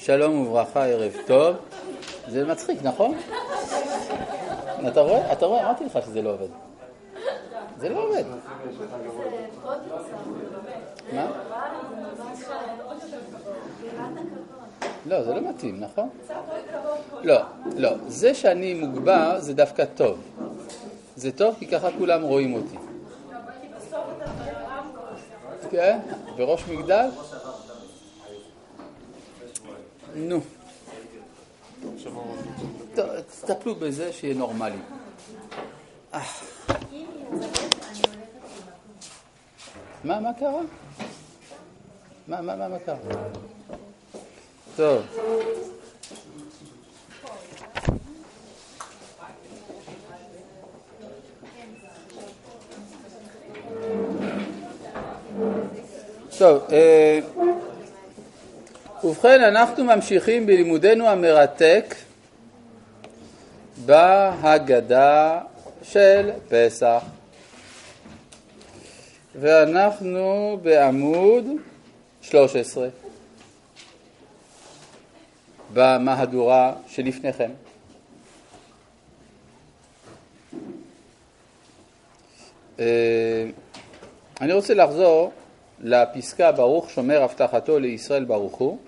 שלום וברכה, ערב טוב. זה מצחיק, נכון? אתה רואה? אתה רואה? אמרתי לך שזה לא עובד. זה לא עובד. מה? לא, זה לא מתאים, נכון? לא, לא. זה שאני מוגבר זה דווקא טוב. זה טוב כי ככה כולם רואים אותי. כן? בראש מגדל? נו. תטפלו בזה שיהיה נורמלי. מה קרה? מה קרה? טוב. טוב, ובכן אנחנו ממשיכים בלימודנו המרתק בהגדה של פסח. ואנחנו בעמוד 13 במהדורה שלפניכם. אני רוצה לחזור לפסקה ברוך שומר הבטחתו לישראל ברוך הוא,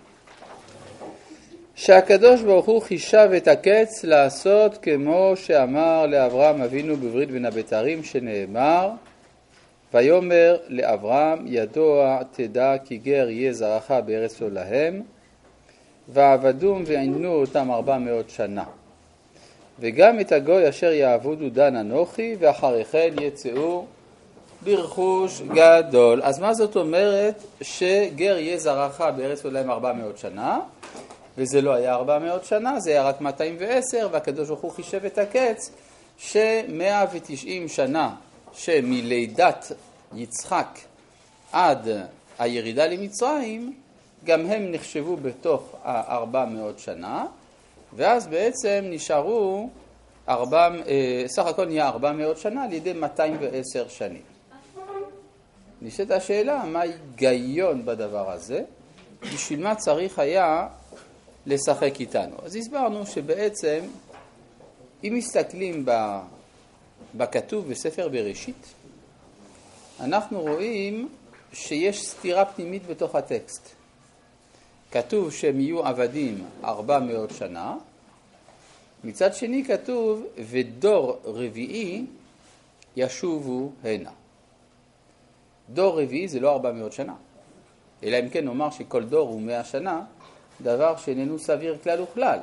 שהקדוש ברוך הוא חישב את הקץ לעשות כמו שאמר לאברהם אבינו בברית בין הבתרים, שנאמר ויאמר לאברהם ידוע תדע כי גר יהיה זרעך בארץ לא להם, ועבדום ועינו אותם 400 שנה, וגם את הגוי אשר יעבודו דן אנוכי, ואחרי כן יצאו ברכוש גדול. אז מה זאת אומרת שגר יהיה זרעך בארץ לא להם 400 שנה? וזה לא היה 400 שנה, זה היה רק 210, והקדוש ברוך הוא חישב את הקץ ש190 שנה שמלידת יצחק עד הירידה למצרים, גם הם נחשבו בתוך 400 שנה, ואז בעצם נשארו, סך הכל נהיה 400 שנה על ידי 210 שנים. נשאלת השאלה, מה ההיגיון בדבר הזה? בשביל מה צריך היה לשחק איתנו? אז הסברנו שבעצם, אם מסתכלים בכתוב בספר בראשית, אנחנו רואים שיש סתירה פנימית בתוך הטקסט. כתוב שהם יהיו עבדים 400 שנה, מצד שני כתוב ודור רביעי ישובו הנה. דור רביעי זה לא 400 שנה, אלא אם כן נאמר שכל דור הוא 100 שנה, דבר שאיננו סביר כלל וכלל.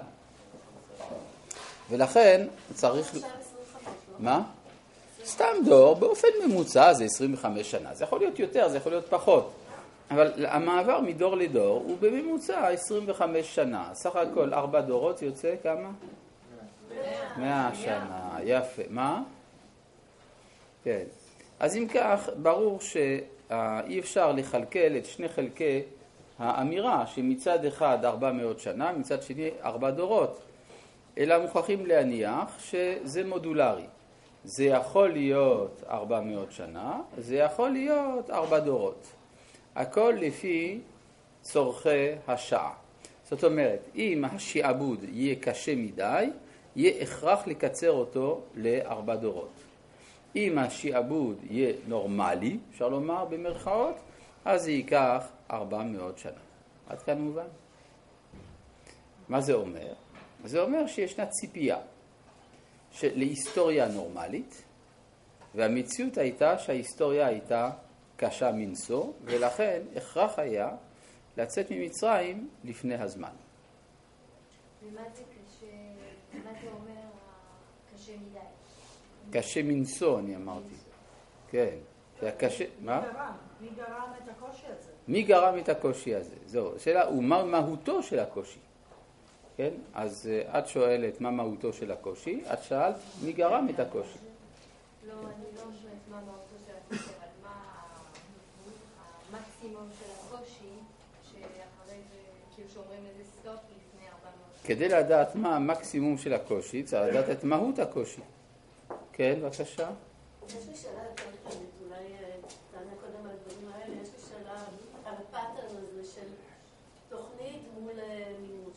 ולכן צריך... מה? סתם דור, באופן ממוצע זה 25 שנה. זה יכול להיות יותר, זה יכול להיות פחות. אבל המעבר מדור לדור הוא בממוצע 25 שנה. סך הכל 4 דורות יוצא כמה? 100 שנה. יפה. מה? כן. אז אם כך, ברור שאי אפשר לחלקל את שני חלקי האמירה שמצד אחד 400 שנה, מצד שני 4 דורות. אלא מוכרחים להניח שזה מודולרי. זה יכול להיות 400 שנה, זה יכול להיות 4 דורות. הכל לפי צורכי השעה. זאת אומרת, אם השעבוד יהיה קשה מדי, יהיה הכרח לקצר אותו ל4 דורות. אם השעבוד יהיה נורמלי, אפשר לומר במרכאות, אז זה ייקח 400 שנה. עד כאן מובן? מה זה אומר? זה אומר שישנה ציפייה להיסטוריה נורמלית, והמציאות הייתה שההיסטוריה הייתה קשה מנשוא, ולכן הכרח היה לצאת ממצרים לפני הזמן. ומה זה קשה? מה זה אומר קשה מדי? קשה מנשוא, אני אמרתי. כן. קשה... מה? מי גרם את הקושי הזה? מי גרם את הקושי הזה? זהו. השאלה, ומה מהותו של הקושי? כן? אז את שואלת מה מהותו של הקושי, את שאלת מי גרם את הקושי. לא, אני לא שואלת מה מהותו של הקושי, אבל מה המקסימום של הקושי, שאחרי זה, כאילו שאומרים איזה סטופ לפני 400. כדי לדעת מה המקסימום של הקושי, צריך לדעת את מהות הקושי. כן, בבקשה. יש לי שאלה יותר כללית, אולי תענה קודם על הדברים האלה, יש לי שאלה על הפאטרן הזה של תוכנית מול מימוש.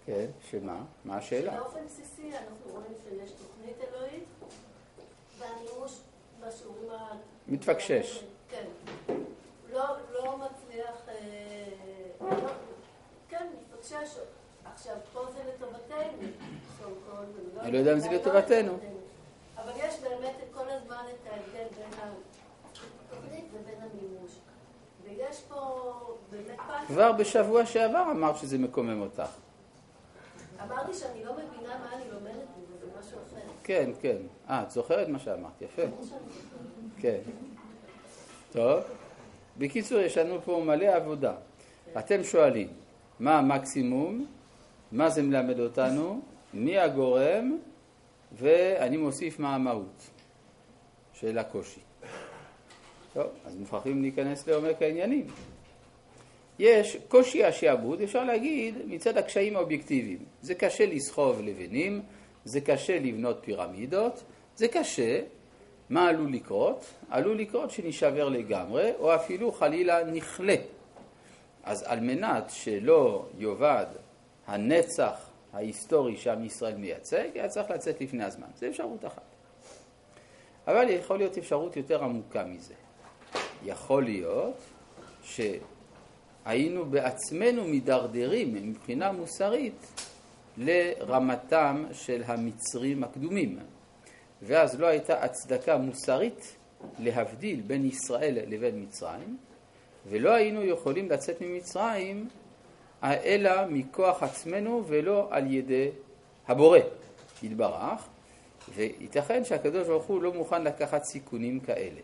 כן, שמה? מה השאלה? באופן בסיסי אנחנו רואים שיש תוכנית אלוהית, והמימוש בשיעורים מתפקשש. כן. לא מצליח, כן, מתפקשש. עכשיו, פה זה לטובתנו. אני לא יודע אם זה לטובתנו. אבל יש באמת כל הזמן את ההבדל בין התוכנית ובין המימוש. ויש פה באמת פעם... כבר בשבוע שעבר אמרת שזה מקומם אותך. אמרתי שאני לא מבינה מה אני לומדת בזה, זה משהו אחר. כן, כן. את זוכרת מה שאמרת, יפה. כן. טוב. בקיצור, יש לנו פה מלא עבודה. אתם שואלים, מה המקסימום? מה זה מלמד אותנו? מי הגורם? ואני מוסיף מה המהות של הקושי. טוב, אז מוכרחים להיכנס לעומק העניינים. יש קושי השעבוד, אפשר להגיד, מצד הקשיים האובייקטיביים. זה קשה לסחוב לבנים, זה קשה לבנות פירמידות, זה קשה. מה עלול לקרות? עלול לקרות שנשבר לגמרי, או אפילו חלילה נכלה. אז על מנת שלא יובד הנצח ההיסטורי שעם ישראל מייצג, היה צריך לצאת לפני הזמן. זה אפשרות אחת. אבל יכול להיות אפשרות יותר עמוקה מזה. יכול להיות שהיינו בעצמנו מדרדרים מבחינה מוסרית לרמתם של המצרים הקדומים. ואז לא הייתה הצדקה מוסרית להבדיל בין ישראל לבין מצרים, ולא היינו יכולים לצאת ממצרים אלא מכוח עצמנו ולא על ידי הבורא יתברך, וייתכן שהקדוש ברוך הוא לא מוכן לקחת סיכונים כאלה.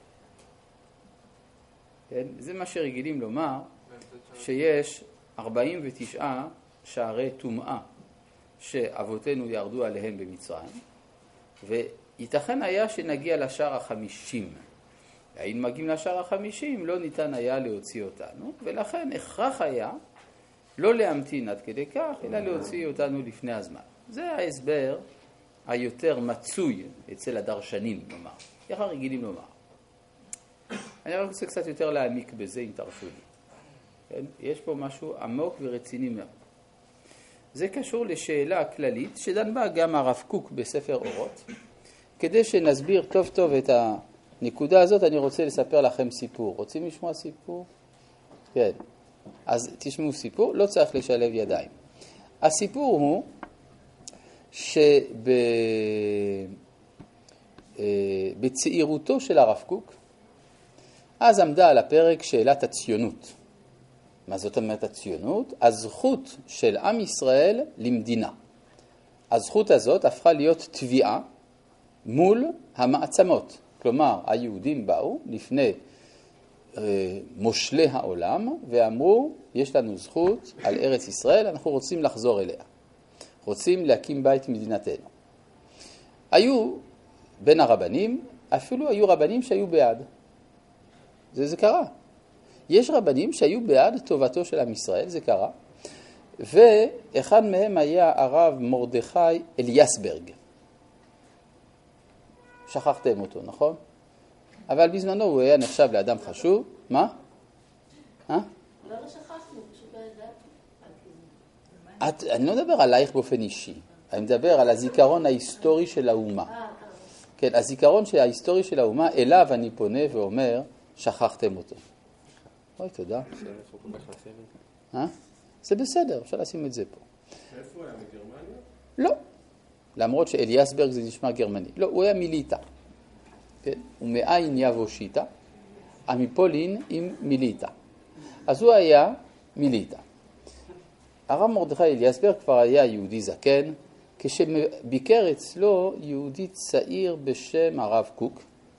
כן? זה מה שרגילים לומר, שיש 49 שערי טומאה שאבותינו ירדו עליהם במצרים, וייתכן היה שנגיע לשער 50. אם מגיעים לשער 50 לא ניתן היה להוציא אותנו, ולכן הכרח היה לא להמתין עד כדי כך, אלא להוציא אותנו לפני הזמן. זה ההסבר היותר מצוי אצל הדרשנים, נאמר. ככה רגילים לומר. אני רק רוצה קצת יותר להעמיק בזה, אם תרשו לי. כן? יש פה משהו עמוק ורציני מאוד. זה קשור לשאלה כללית, שדן בה גם הרב קוק בספר אורות. כדי שנסביר טוב טוב את הנקודה הזאת, אני רוצה לספר לכם סיפור. רוצים לשמוע סיפור? כן. אז תשמעו סיפור, לא צריך לשלב ידיים. הסיפור הוא שבצעירותו של הרב קוק, אז עמדה על הפרק שאלת הציונות. מה זאת אומרת הציונות? הזכות של עם ישראל למדינה. הזכות הזאת הפכה להיות תביעה מול המעצמות. כלומר, היהודים באו לפני מושלי העולם ואמרו, יש לנו זכות על ארץ ישראל, אנחנו רוצים לחזור אליה. רוצים להקים בית מדינתנו. היו בין הרבנים, אפילו היו רבנים שהיו בעד. זה קרה. יש רבנים שהיו בעד טובתו של עם ישראל, זה קרה. ואחד מהם היה הרב מרדכי אליאסברג. שכחתם אותו, נכון? אבל בזמנו הוא היה נחשב לאדם חשוב. מה? לא שכחנו, פשוט לא ידעתי. אני לא מדבר עלייך באופן אישי. אני מדבר על הזיכרון ההיסטורי של האומה. כן, הזיכרון ההיסטורי של האומה, אליו אני פונה ואומר, שכחתם אותו. אוי, תודה. זה בסדר, אפשר לשים את זה פה. איפה הוא היה, מגרמניה? לא. למרות שאליאסברג זה נשמע גרמני. לא, הוא היה מיליטה. כן? הוא מאין יבוא שיטה, מפולין עם מיליטה. אז הוא היה מיליטה. הרב מרדכי אליאסברג כבר היה יהודי זקן, כשביקר אצלו יהודי צעיר בשם הרב קוק,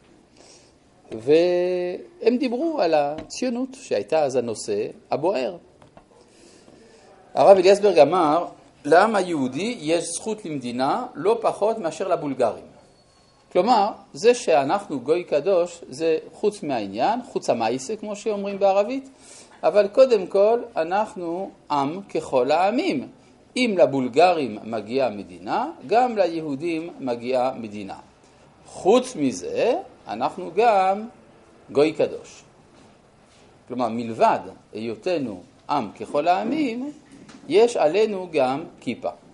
והם דיברו על הציונות שהייתה אז הנושא הבוער. הרב אליאסברג אמר, לעם היהודי יש זכות למדינה לא פחות מאשר לבולגרים. כלומר, זה שאנחנו גוי קדוש זה חוץ מהעניין, חוץ המייסה כמו שאומרים בערבית, אבל קודם כל אנחנו עם ככל העמים. אם לבולגרים מגיעה מדינה, גם ליהודים מגיעה מדינה. חוץ מזה, אנחנו גם גוי קדוש. כלומר, מלבד היותנו עם ככל העמים, יש עלינו גם כיפה.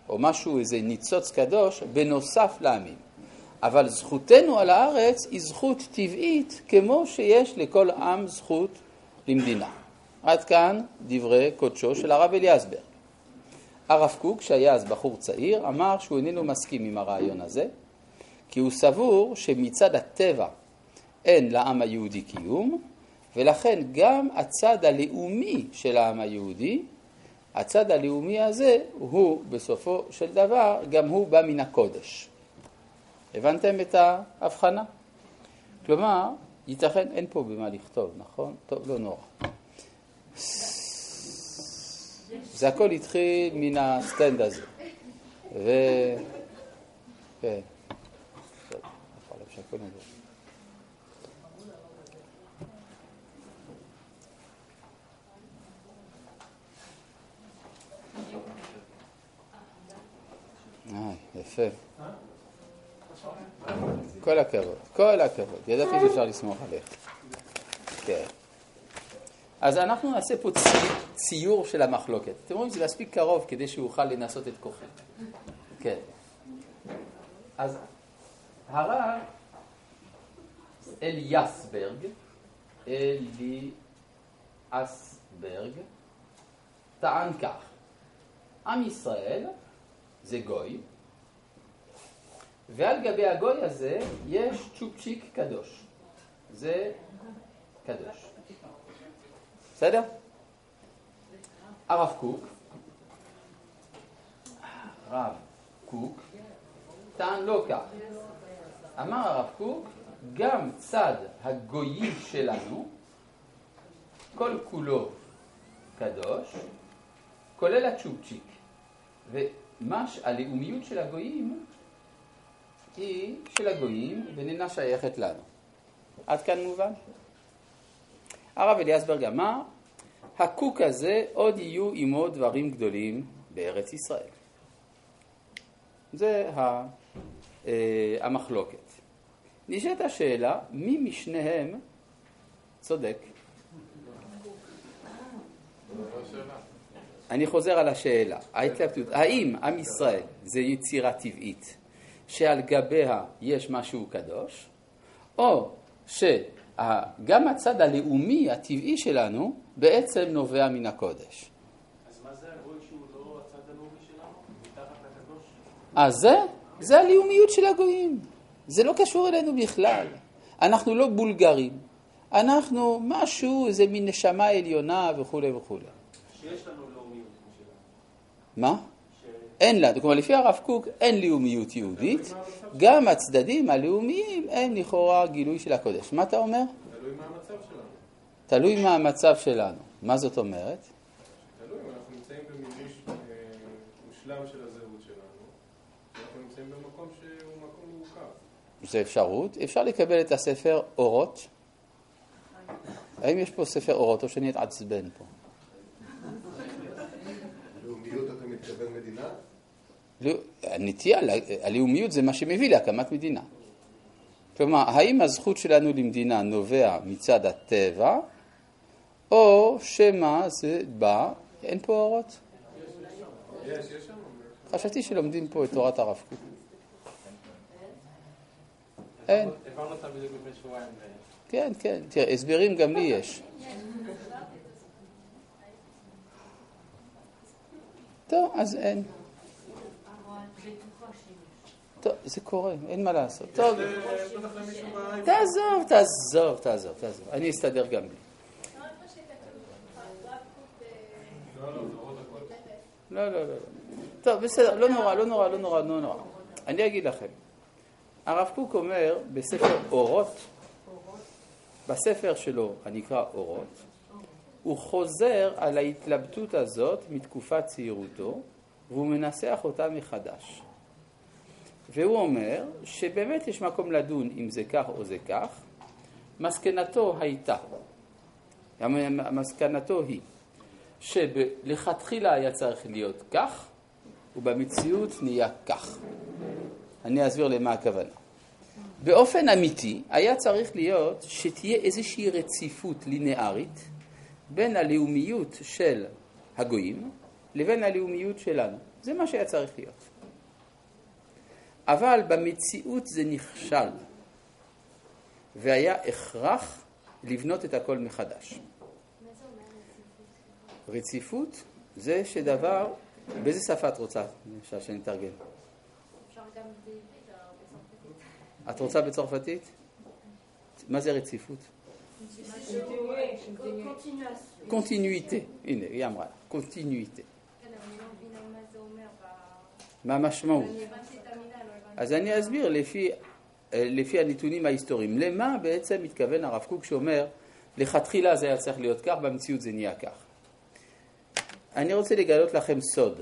או משהו, איזה ניצוץ קדוש, בנוסף לעמים. אבל זכותנו על הארץ היא זכות טבעית, כמו שיש לכל עם זכות למדינה. עד כאן דברי קודשו של הרב אליעזבר. הרב קוק, שהיה אז בחור צעיר, אמר שהוא איננו מסכים עם הרעיון הזה, כי הוא סבור שמצד הטבע אין לעם היהודי קיום, ולכן גם הצד הלאומי של העם היהודי, הצד הלאומי הזה הוא בסופו של דבר, גם הוא בא מן הקודש. הבנתם את ההבחנה? כלומר, ייתכן, אין פה במה לכתוב, נכון? טוב, לא נורא. זה הכל התחיל מן הסטנד הזה. כן. טוב, יכול להיות שהכל נדבר. יפה. כל הכבוד, כל הכבוד. ידעתי שאפשר לסמוך עליך. כן. אז אנחנו נעשה פה ציור של המחלוקת. אתם רואים, זה מספיק קרוב כדי שהוא יוכל לנסות את כוחו. כן. אז הרב אליאסברג טען כך: עם ישראל זה גוי, ועל גבי הגוי הזה יש צ'ופצ'יק קדוש. זה קדוש. בסדר? הרב קוק טען לא כך. אמר הרב קוק, גם צד הגויים שלנו, כל כולו קדוש, כולל הצ'ופצ'יק. הלאומיות של הגויים היא של הגויים וננה שייכת לנו. עד כאן מובן? הרב אליעזברג אמר, הקוק הזה עוד יהיו עמו דברים גדולים בארץ ישראל. זה המחלוקת. נשאלת השאלה, מי משניהם צודק? אני חוזר על השאלה. האם עם ישראל זה יצירה טבעית שעל גביה יש משהו קדוש, או שגם הצד הלאומי הטבעי שלנו בעצם נובע מן הקודש? אז מה זה הגוי שהוא לא הצד הלאומי שלנו? מתחת לקדוש? אז זה הלאומיות של הגויים. זה לא קשור אלינו בכלל. אנחנו לא בולגרים. אנחנו משהו, זה מין נשמה עליונה וכו' וכו'. שיש לנו לאומיות שלנו. מה? אין לה, כלומר לפי הרב קוק אין לאומיות יהודית, גם הצדדים הלאומיים הם לכאורה גילוי של הקודש. מה אתה אומר? תלוי מה המצב שלנו. תלוי מה המצב שלנו. מה זאת אומרת? תלוי, אנחנו נמצאים במימוש מושלם של הזהות שלנו, אנחנו נמצאים במקום שהוא מקום מורכב. זה אפשרות. אפשר לקבל את הספר אורות. האם יש פה ספר אורות או שאני אתעצבן פה? לאומיות אתה מתכוון מדינה? הנטייה, הלאומיות זה מה שמביא להקמת מדינה. כלומר, האם הזכות שלנו למדינה נובע מצד הטבע, או שמה זה בא, אין פה אורות? יש שם. חשבתי שלומדים פה את תורת הרב קוק. אין. הבנו אותה בדיוק לפני שבועיים. כן, כן. תראה, הסברים גם לי יש. טוב, אז אין. טוב, זה קורה, אין מה לעשות. טוב, תעזוב. אני אסתדר גם לי. לא. טוב, בסדר, לא נורא. אני אגיד לכם. הרב קוק אומר בספר אורות, בספר שלו הנקרא אורות, הוא חוזר על ההתלבטות הזאת מתקופת צעירותו, והוא מנסח אותה מחדש. והוא אומר שבאמת יש מקום לדון אם זה כך או זה כך. מסקנתו הייתה, המסקנתו היא, שלכתחילה היה צריך להיות כך, ובמציאות נהיה כך. אני אסביר למה הכוונה. באופן אמיתי היה צריך להיות שתהיה איזושהי רציפות לינארית בין הלאומיות של הגויים לבין הלאומיות שלנו. זה מה שהיה צריך להיות. אבל במציאות זה נכשל, והיה הכרח לבנות את הכל מחדש. מה זה אומר רציפות? רציפות זה שדבר, באיזה שפה את רוצה? אפשר שאני אתרגם. אפשר גם בעברית או בצרפתית. את רוצה בצרפתית? מה זה רציפות? קונטיניויטה. הנה, היא אמרה, קונטיניויטה. כן, אבל אני לא מבינה מה זה אומר. מה המשמעות? אני הבנתי את המילה, לא הבנתי. אז אני אסביר לפי הנתונים ההיסטוריים. למה בעצם מתכוון הרב קוק שאומר, לכתחילה זה היה צריך להיות כך, במציאות זה נהיה כך. אני רוצה לגלות לכם סוד,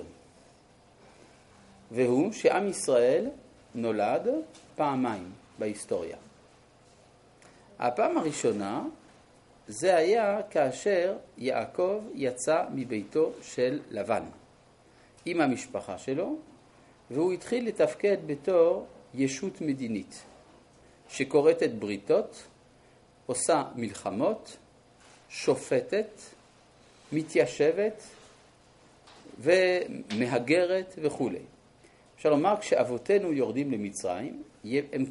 והוא שעם ישראל נולד פעמיים בהיסטוריה. הפעם הראשונה זה היה כאשר יעקב יצא מביתו של לבן עם המשפחה שלו, והוא התחיל לתפקד בתור ישות מדינית שקוראת בריתות, עושה מלחמות, שופטת, מתיישבת ומהגרת וכו'. אפשר לומר, כשאבותינו יורדים למצרים, הם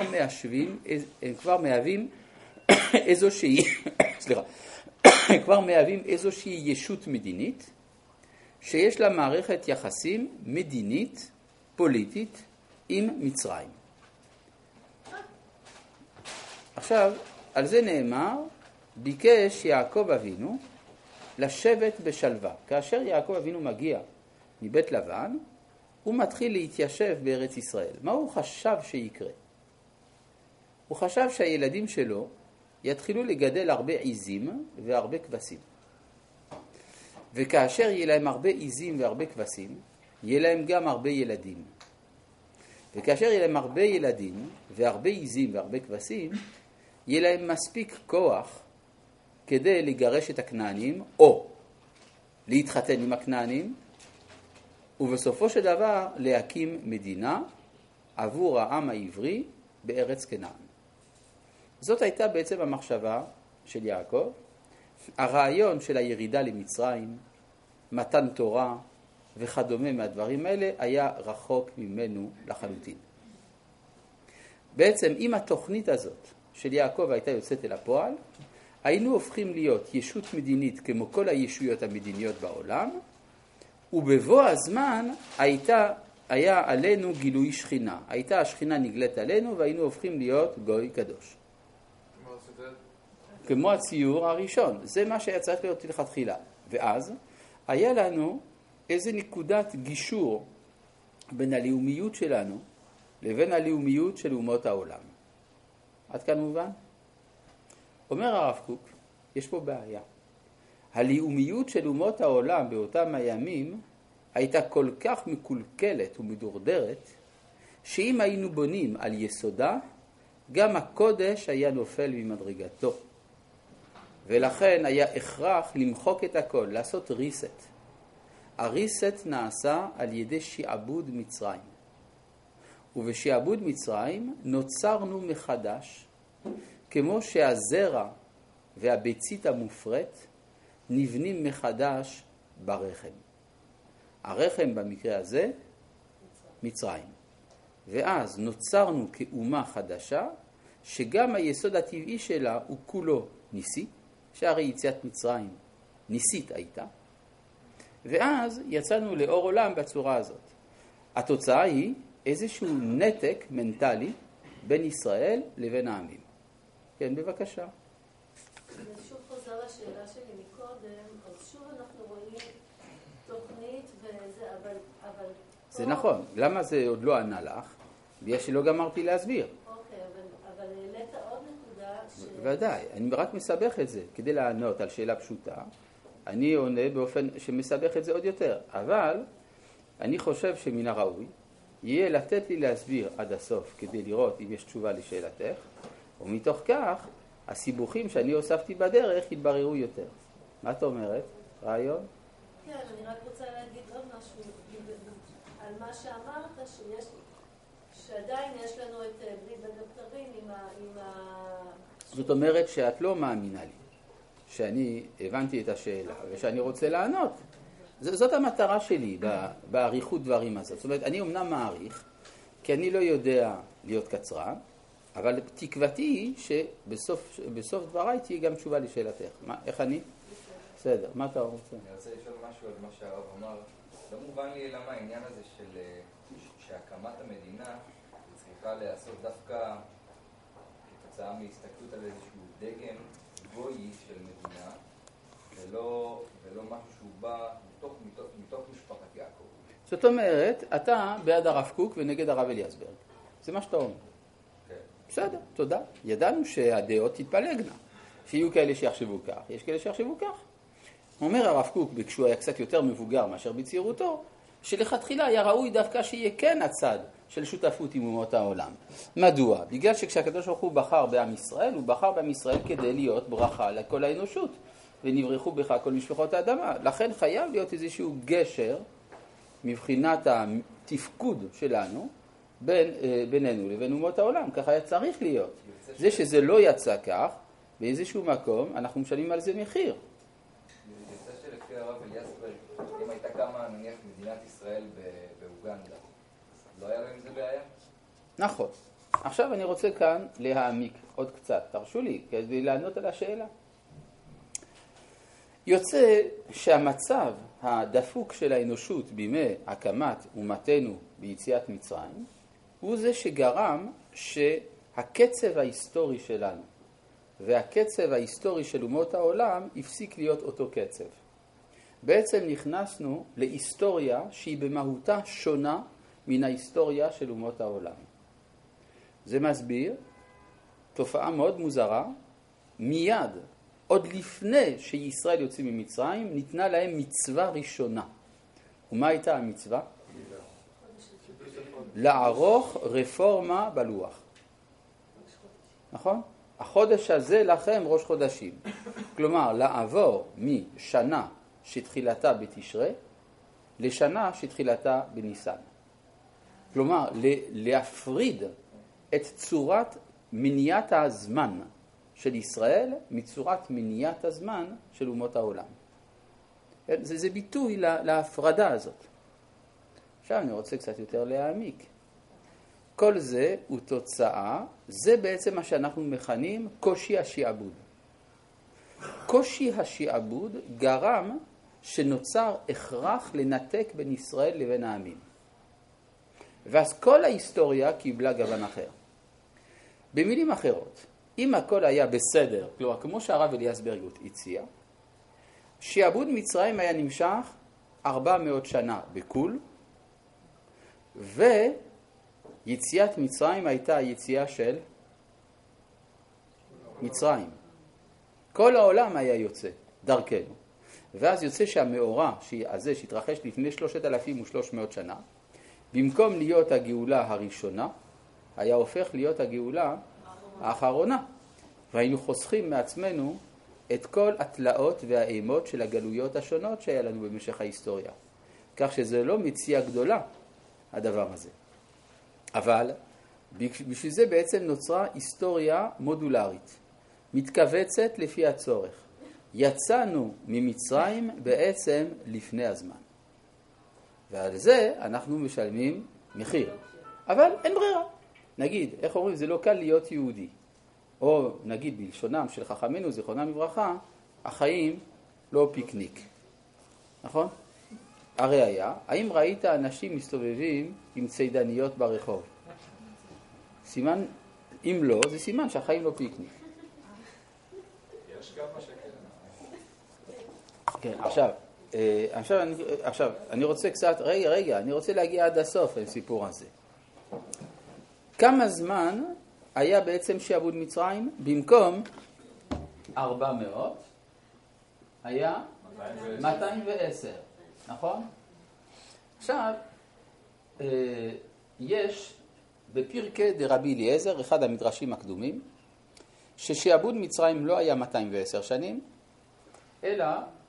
כבר מהווים איזושהי, סליחה, כבר מהווים איזושהי ישות מדינית, שיש לה מערכת יחסים מדינית, פוליטית, עם מצרים. עכשיו, על זה נאמר, ביקש יעקב אבינו לשבת בשלווה. כאשר יעקב אבינו מגיע מבית לבן, הוא מתחיל להתיישב בארץ ישראל. מה הוא חשב שיקרה? הוא חשב שהילדים שלו יתחילו לגדל הרבה עיזים והרבה כבשים. וכאשר יהיה להם הרבה עיזים והרבה כבשים, יהיה להם גם הרבה ילדים. וכאשר יהיה להם הרבה ילדים והרבה עיזים והרבה כבשים, יהיה להם מספיק כוח כדי לגרש את הכנענים או להתחתן עם הכנענים, ובסופו של דבר להקים מדינה עבור העם העברי בארץ כנען. זאת הייתה בעצם המחשבה של יעקב. הרעיון של הירידה למצרים, מתן תורה וכדומה מהדברים האלה היה רחוק ממנו לחלוטין. בעצם אם התוכנית הזאת של יעקב הייתה יוצאת אל הפועל, היינו הופכים להיות ישות מדינית כמו כל הישויות המדיניות בעולם, ובבוא הזמן היה עלינו גילוי שכינה. הייתה השכינה נגלית עלינו והיינו הופכים להיות גוי קדוש. כמו הציור הראשון. זה מה שהיה צריך להיות לכתחילה. ואז היה לנו איזה נקודת גישור בין הלאומיות שלנו לבין הלאומיות של אומות העולם. עד כאן מובן? אומר הרב קוק, יש פה בעיה. הלאומיות של אומות העולם באותם הימים הייתה כל כך מקולקלת ומדורדרת, שאם היינו בונים על יסודה, גם הקודש היה נופל ממדרגתו. ולכן היה הכרח למחוק את הכל, לעשות ריסט. הריסט נעשה על ידי שיעבוד מצרים. ובשיעבוד מצרים נוצרנו מחדש, כמו שהזרע והביצית המופרט נבנים מחדש ברחם. הרחם במקרה הזה מצרים. ואז נוצרנו כאומה חדשה, שגם היסוד הטבעי שלה הוא כולו ניסי, שהרי יציאת מצרים ניסית הייתה, ואז יצאנו לאור עולם בצורה הזאת. התוצאה היא איזשהו נתק מנטלי בין ישראל לבין העמים. כן, בבקשה. אני שוב חוזר לשאלה שלי מקודם, אז שוב אנחנו רואים תוכנית וזה, אבל... זה נכון. למה זה עוד לא ענה לך? בגלל שלא גמרתי להסביר. אוקיי, אבל העלית עוד נקודה ודאי, אני רק מסבך את זה. כדי לענות על שאלה פשוטה, אני עונה באופן שמסבך את זה עוד יותר. אבל אני חושב שמן הראוי יהיה לתת לי להסביר עד הסוף כדי לראות אם יש תשובה לשאלתך, ומתוך כך הסיבוכים שאני הוספתי בדרך יתבררו יותר. מה את אומרת? רעיון? כן, אני רק רוצה להגיד עוד משהו על מה שאמרת, שעדיין יש לנו את ברית בין הבתרים עם זאת אומרת שאת לא מאמינה לי שאני הבנתי את השאלה ושאני רוצה לענות. זאת המטרה שלי בעריכות דברים הזאת. זאת אומרת, אני אמנם מעריך, כי אני לא יודע להיות קצרן, אבל תקוותי היא שבסוף דבריי תהיה גם תשובה לשאלתך. איך אני? בסדר, מה אתה רוצה? אני רוצה לשאול משהו על מה שהרב אמר. לא מובן לי למה העניין הזה של שהקמת המדינה צריכה להיעשות דווקא כתוצאה מהסתכלות על איזשהו דגם גוי של מדינה, ולא משהו שהוא בא מתוך משפחת יעקב. זאת אומרת, אתה בעד הרב קוק ונגד הרב אליאסברג. זה מה שאתה אומר. כן. בסדר, תודה. ידענו שהדעות תתפלגנה. שיהיו כאלה שיחשבו כך, יש כאלה שיחשבו כך. אומר הרב קוק, כשהוא היה קצת יותר מבוגר מאשר בצעירותו, שלכתחילה היה ראוי דווקא שיהיה כן הצד של שותפות עם אומות העולם. מדוע? בגלל שכשהקדוש ברוך הוא בחר בעם ישראל, הוא בחר בעם ישראל כדי להיות ברכה לכל האנושות, ונברכו בך כל משפחות האדמה. לכן חייב להיות איזשהו גשר מבחינת התפקוד שלנו בינינו לבין אומות העולם. ככה היה צריך להיות. זה שזה לא יצא כך, באיזשהו מקום אנחנו משלמים על זה מחיר. יוצא שלפי הרב אליאסברג, אם הייתה קמה נניח מדינת ישראל באוגנדה, לא היה עם זה בעיה? נכון. עכשיו אני רוצה כאן להעמיק עוד קצת. תרשו לי, כדי לענות על השאלה. יוצא שהמצב הדפוק של האנושות בימי הקמת אומתנו ביציאת מצרים, הוא זה שגרם שהקצב ההיסטורי שלנו והקצב ההיסטורי של אומות העולם הפסיק להיות אותו קצב. בעצם נכנסנו להיסטוריה שהיא במהותה שונה מן ההיסטוריה של אומות העולם. זה מסביר תופעה מאוד מוזרה. מיד, עוד לפני שישראל יוצאים ממצרים, ניתנה להם מצווה ראשונה. ומה הייתה המצווה? לערוך רפורמה בלוח. נכון? החודש הזה לכם ראש חודשים. כלומר, לעבור משנה שתחילתה בתשרי לשנה שתחילתה בניסן. כלומר, להפריד את צורת מניעת הזמן של ישראל מצורת מניעת הזמן של אומות העולם. זה ביטוי להפרדה הזאת. עכשיו אני רוצה קצת יותר להעמיק. כל זה הוא תוצאה, זה בעצם מה שאנחנו מכנים קושי השיעבוד. קושי השיעבוד גרם שנוצר הכרח לנתק בין ישראל לבין העמים. ואז כל ההיסטוריה קיבלה גוון אחר. במילים אחרות, אם הכל היה בסדר, כלומר כמו שהרב אליאסברג הציע, שיעבוד מצרים היה נמשך 400 שנה בקול, ויציאת מצרים הייתה היציאה של מצרים. כל העולם היה יוצא דרכנו. ואז יוצא שהמאורע הזה שהתרחש לפני 3,300 שנה, במקום להיות הגאולה הראשונה, היה הופך להיות הגאולה האחרונה. והיינו חוסכים מעצמנו את כל התלאות והאימות של הגלויות השונות שהיה לנו במשך ההיסטוריה. כך שזה לא מציאה גדולה, הדבר הזה. אבל בשביל זה בעצם נוצרה היסטוריה מודולרית, מתכווצת לפי הצורך. יצאנו ממצרים בעצם לפני הזמן. ועל זה אנחנו משלמים מחיר. אבל אין ברירה. נגיד, איך אומרים, זה לא קל להיות יהודי. או נגיד בלשונם של חכמינו, זיכרונם לברכה, החיים לא פיקניק. נכון? הראיה, האם ראית אנשים מסתובבים עם צידניות ברחוב? סימן, אם לא, זה סימן שהחיים לא פיקניק. יש כמה שכן. כן, עכשיו, אני רוצה קצת, רגע, אני רוצה להגיע עד הסוף לסיפור הזה. כמה זמן היה בעצם שעבוד מצרים? במקום 400 היה 210, נכון? עכשיו, יש בפרקי דרבי אליעזר, אחד המדרשים הקדומים, ששעבוד מצרים לא היה 210 שנים, אלא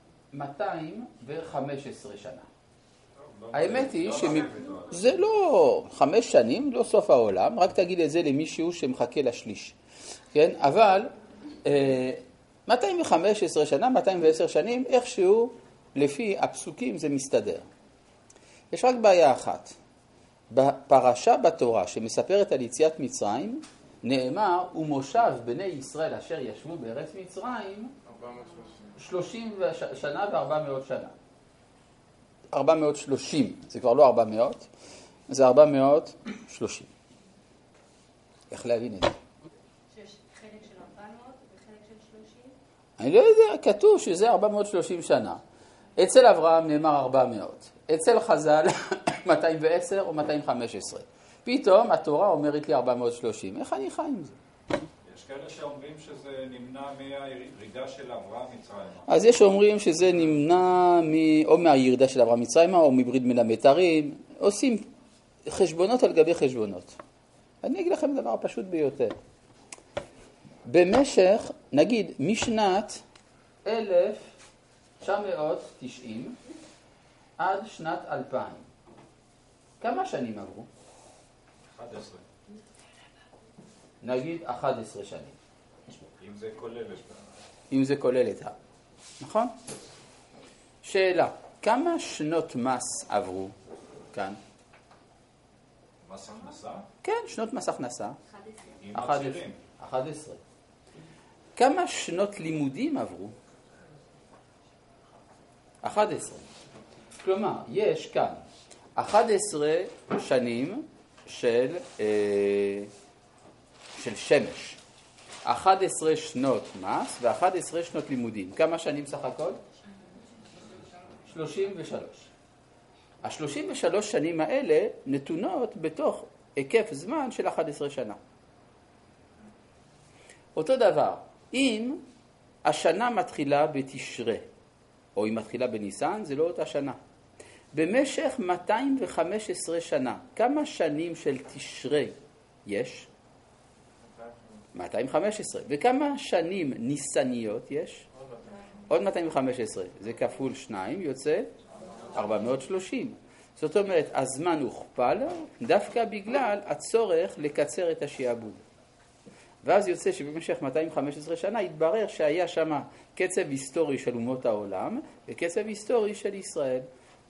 215 שנה. האמת היא שזה לא 5 שנים, לא סוף העולם, רק תגיד את זה למישהו שמחכה לשליש. כן? אבל 215 שנה, 210 שנים, איכשהו לפי הפסוקים זה מסתדר. יש רק בעיה אחת. בפרשה בתורה שמספרת על יציאת מצרים, נאמר, ומושב בני ישראל אשר ישבו בארץ מצרים 30 שנה ו400 שנה. 430, זה כבר לא 400, זה 430. איך להבין את זה? שיש חלק של 400 וחלק של 30? אני לא יודע, כתוב שזה 430 שנה. אצל אברהם נאמר 400, אצל חז"ל 210 או 215. פתאום התורה אומרת לי 430. איך אני חי עם זה? יש כאלה שאומרים שזה נמנע מהירידה של אברהם מצרימה. אז יש אומרים שזה נמנע או מהירידה של אברהם מצרימה או מברית בין הבתרים. עושים חשבונות על גבי חשבונות. אני אגיד לכם דבר פשוט ביותר. במשך, נגיד, משנת 1990 עד שנת 2000, כמה שנים עברו? 11. נגיד 11 שנים. אם זה כולל את אם זה כולל את נכון? שאלה, כמה שנות מס עברו כאן? מס הכנסה? כן, שנות מס הכנסה. עם הצירים. 11. כמה שנות לימודים עברו? 11. כלומר, יש כאן 11 שנים של שמש. 11 שנות מס ו11 שנות לימודים. כמה שנים סך הכל? 33. ה-33 שנים האלה נתונות בתוך היקף זמן של 11 שנה. אותו דבר, אם השנה מתחילה בתשרה, או היא מתחילה בניסן, זה לא אותה שנה. במשך 215 שנה, כמה שנים של תשרה יש? 215. וכמה שנים ניסניות יש? עוד 215. זה כפול 2, יוצא 430. זאת אומרת, הזמן הוכפל דווקא בגלל הצורך לקצר את השיעבוד. ואז יוצא שבמשך 215 שנה התברר שהיה שם קצב היסטורי של אומות העולם וקצב היסטורי של ישראל,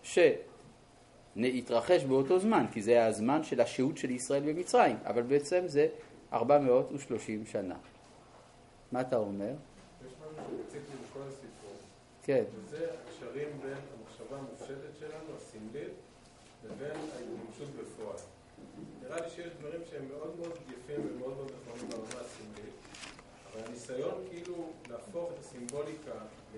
שהתרחש באותו זמן, כי זה היה הזמן של השהות של ישראל במצרים, אבל בעצם זה 430 שנה. מה אתה אומר? יש משהו שרציתי בכל הסיפור. כן. וזה הקשרים בין המחשבה המופשטת שלנו, הסמלית, לבין ההתממשות בפועל. נראה לי שיש דברים שהם מאוד מאוד יפים ומאוד מאוד נכונים ברמה הסמלית, אבל הניסיון כאילו להפוך את הסימבוליקה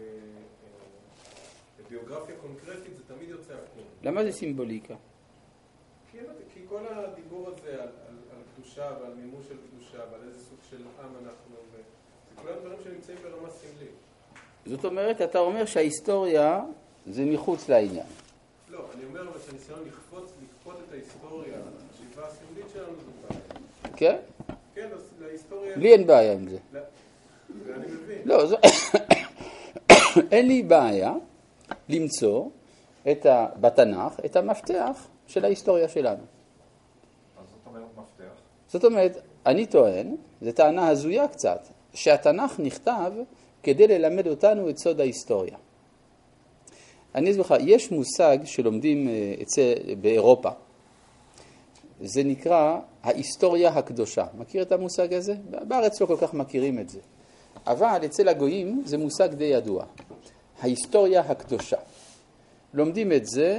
לביוגרפיה קונקרטית זה תמיד יוצא עקום. למה זה סימבוליקה? כי כל הדיבור הזה על קדושה ועל מימוש של קדושה ועל איזה סוג של עם אנחנו, זה כולם דברים שנמצאים ברמה סמלית. זאת אומרת, אתה אומר שההיסטוריה זה מחוץ לעניין. לא, אני אומר אבל שהניסיון לכפות את ההיסטוריה, החשיבה הסמלית שלנו זה בעיה. כן? כן, אז להיסטוריה... לי אין בעיה עם זה. ואני מבין. לא, אין לי בעיה למצוא בתנ"ך את המפתח של ההיסטוריה שלנו. אז זאת אומרת מפתח? זאת אומרת, אני טוען, זו טענה הזויה קצת, שהתנ"ך נכתב כדי ללמד אותנו את סוד ההיסטוריה. אני אסביר לך, יש מושג שלומדים באירופה, זה נקרא ההיסטוריה הקדושה. מכיר את המושג הזה? בארץ לא כל כך מכירים את זה. אבל אצל הגויים זה מושג די ידוע. ההיסטוריה הקדושה. לומדים את זה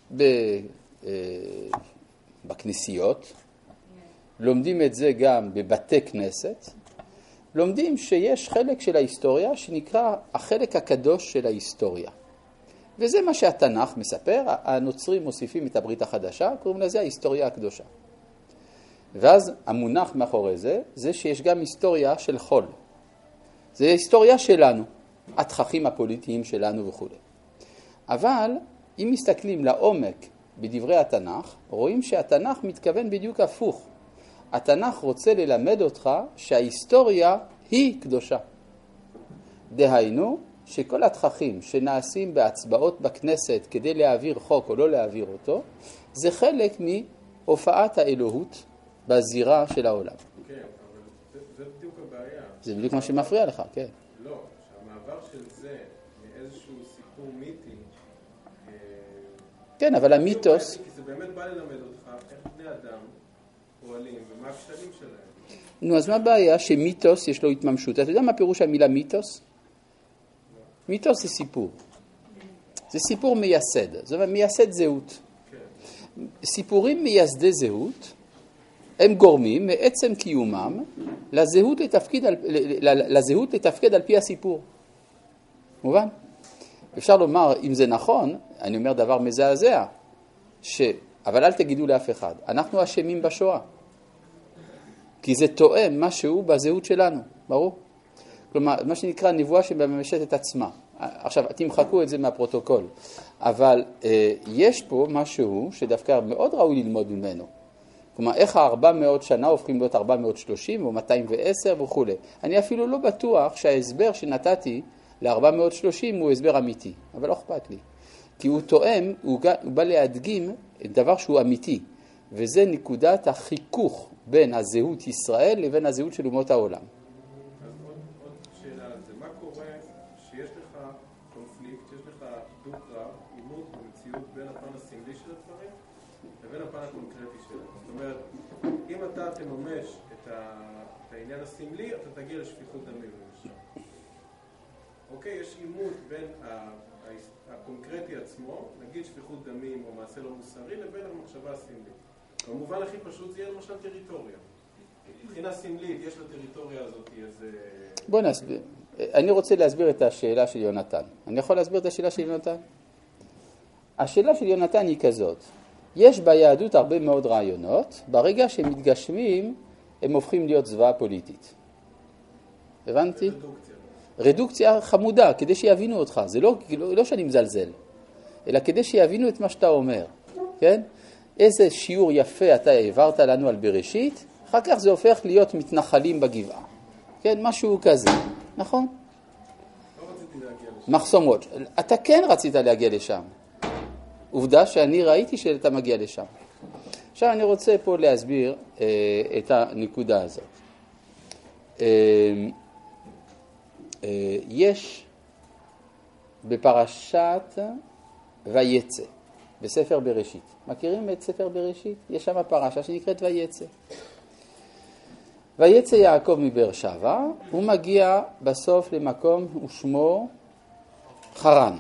בכנסיות, לומדים את זה גם בבתי כנסת, לומדים שיש חלק של ההיסטוריה שנקרא החלק הקדוש של ההיסטוריה. וזה מה שהתנ"ך מספר, הנוצרים מוסיפים את הברית החדשה, קוראים לזה ההיסטוריה הקדושה. ואז המונח מאחורי זה שיש גם היסטוריה של חול. זה היסטוריה שלנו, התככים הפוליטיים שלנו וכו'. אבל אם מסתכלים לעומק בדברי התנ"ך, רואים שהתנ"ך מתכוון בדיוק הפוך. התנ"ך רוצה ללמד אותך שההיסטוריה היא קדושה. דהיינו, שכל התככים שנעשים בהצבעות בכנסת כדי להעביר חוק או לא להעביר אותו, זה חלק מהופעת האלוהות בזירה של העולם. כן, אבל זה בדיוק הבעיה. זה בדיוק מה שמפריע לך, כן. לא, שהמעבר של זה איזשהו סיפור מיתי. כן, אבל המיתוס... כי זה באמת בא ללמד אותך איך בני אדם פועלים ומה הכשלים שלהם. נו, אז מה הבעיה שמיתוס יש לו התממשות? אתה יודע מה פירוש המילה מיתוס? מיתוס זה סיפור. זה סיפור מייסד. זאת אומרת, מייסד זהות. סיפורים מייסדי זהות, הם גורמים מעצם קיומם לזהות לתפקד על פי הסיפור. מובן? אפשר לומר, אם זה נכון, אני אומר דבר מזעזע, אבל אל תגידו לאף אחד, אנחנו אשמים בשואה. כי זה תואם משהו בזהות שלנו, ברור? כלומר, מה שנקרא נבואה שממשת את עצמה. עכשיו, תמחקו את זה מהפרוטוקול, אבל יש פה משהו שדווקא מאוד ראוי ללמוד ממנו. כלומר, איך 400 שנה הופכים להיות 430 או 210 וכו'. אני אפילו לא בטוח שההסבר שנתתי ל-430 הוא הסבר אמיתי, אבל לא אכפת לי. כי הוא תואם, הוא בא להדגים דבר שהוא אמיתי, וזה נקודת החיכוך בין הזהות ישראל לבין הזהות של אומות העולם. אז עוד שאלה על זה. מה קורה שיש לך קונפליקט, שיש לך דו-קרב, עימות במציאות בין הפן הסמלי של הדברים לבין הפן הקונקרטי שלהם? זאת אומרת, אם אתה תממש את העניין הסמלי, אתה תגיע לשפיכות דמים למשל. אוקיי, יש עימות בין הקונקרטי עצמו, נגיד שפיכות דמים או מעשה לא מוסרי, לבין המחשבה הסמלית. במובן הכי פשוט זה יהיה למשל טריטוריה. מבחינה סמלית, יש לטריטוריה הזאת איזה... בוא נסביר. אני רוצה להסביר את השאלה של יונתן. אני יכול להסביר את השאלה של יונתן? השאלה של יונתן היא כזאת. יש ביהדות הרבה מאוד רעיונות, ברגע שהם מתגשמים, הם הופכים להיות זוועה פוליטית. הבנתי? רדוקציה חמודה, כדי שיבינו אותך. זה לא שאני מזלזל, אלא כדי שיבינו את מה שאתה אומר. כן? איזה שיעור יפה אתה העברת לנו על בראשית, אחר כך זה הופך להיות מתנחלים בגבעה. כן? משהו כזה. נכון? לא רציתי להגיע לשם. מחסומות. אתה כן רצית להגיע לשם. עובדה שאני ראיתי שאתה מגיע לשם. עכשיו אני רוצה פה להסביר את הנקודה הזאת. יש בפרשת ויצא, בספר בראשית. מכירים את ספר בראשית? יש שם פרשה שנקראת ויצא. ויצא יעקב מבאר שבע, הוא מגיע בסוף למקום ושמו חרן.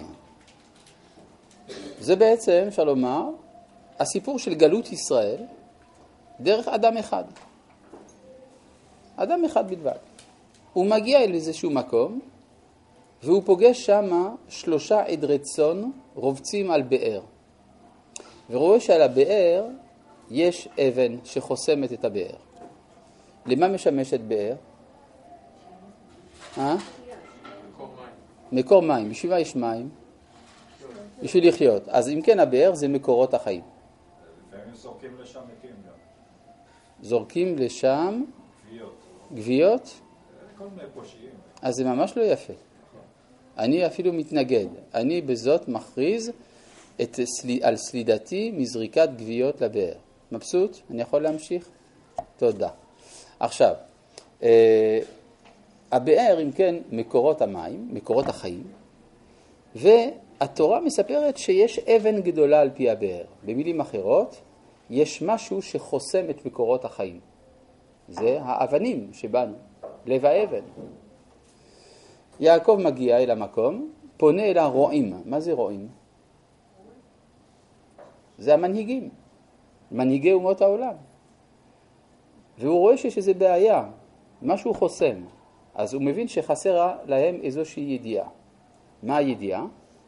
זה בעצם, אפשר לומר, הסיפור של גלות ישראל דרך אדם אחד. אדם אחד בלבד. הוא מגיע אל איזשהו מקום, והוא פוגש שם 3 עדרי צאן רובצים על באר. ורואה שעל הבאר יש אבן שחוסמת את הבאר. למה משמשת באר? מקור מים. בשביל מה יש מים? בשביל לחיות. אז אם כן, הבאר זה מקורות החיים. והם זורקים לשם מתים גם. זורקים לשם גוויות? כל מיני פושעים. אז זה ממש לא יפה. אני אפילו מתנגד. אני בזאת מכריז על סלידתי מזריקת גוויות לבאר. מבסוט? אני יכול להמשיך? תודה. עכשיו, הבאר, אם כן, מקורות המים, מקורות החיים, והתורה מספרת שיש אבן גדולה על פי הבאר. במילים אחרות, יש משהו שחוסם את מקורות החיים. זה האבנים שבנו, לב האבן. יעקב מגיע אל המקום, פונה אל הרועים. מה זה רועים? זה המנהיגים, מנהיגי אומות העולם. והוא רואה שיש איזו בעיה, משהו חוסם. אז הוא מבין שחסרה להם איזושהי ידיעה. מה הידיעה?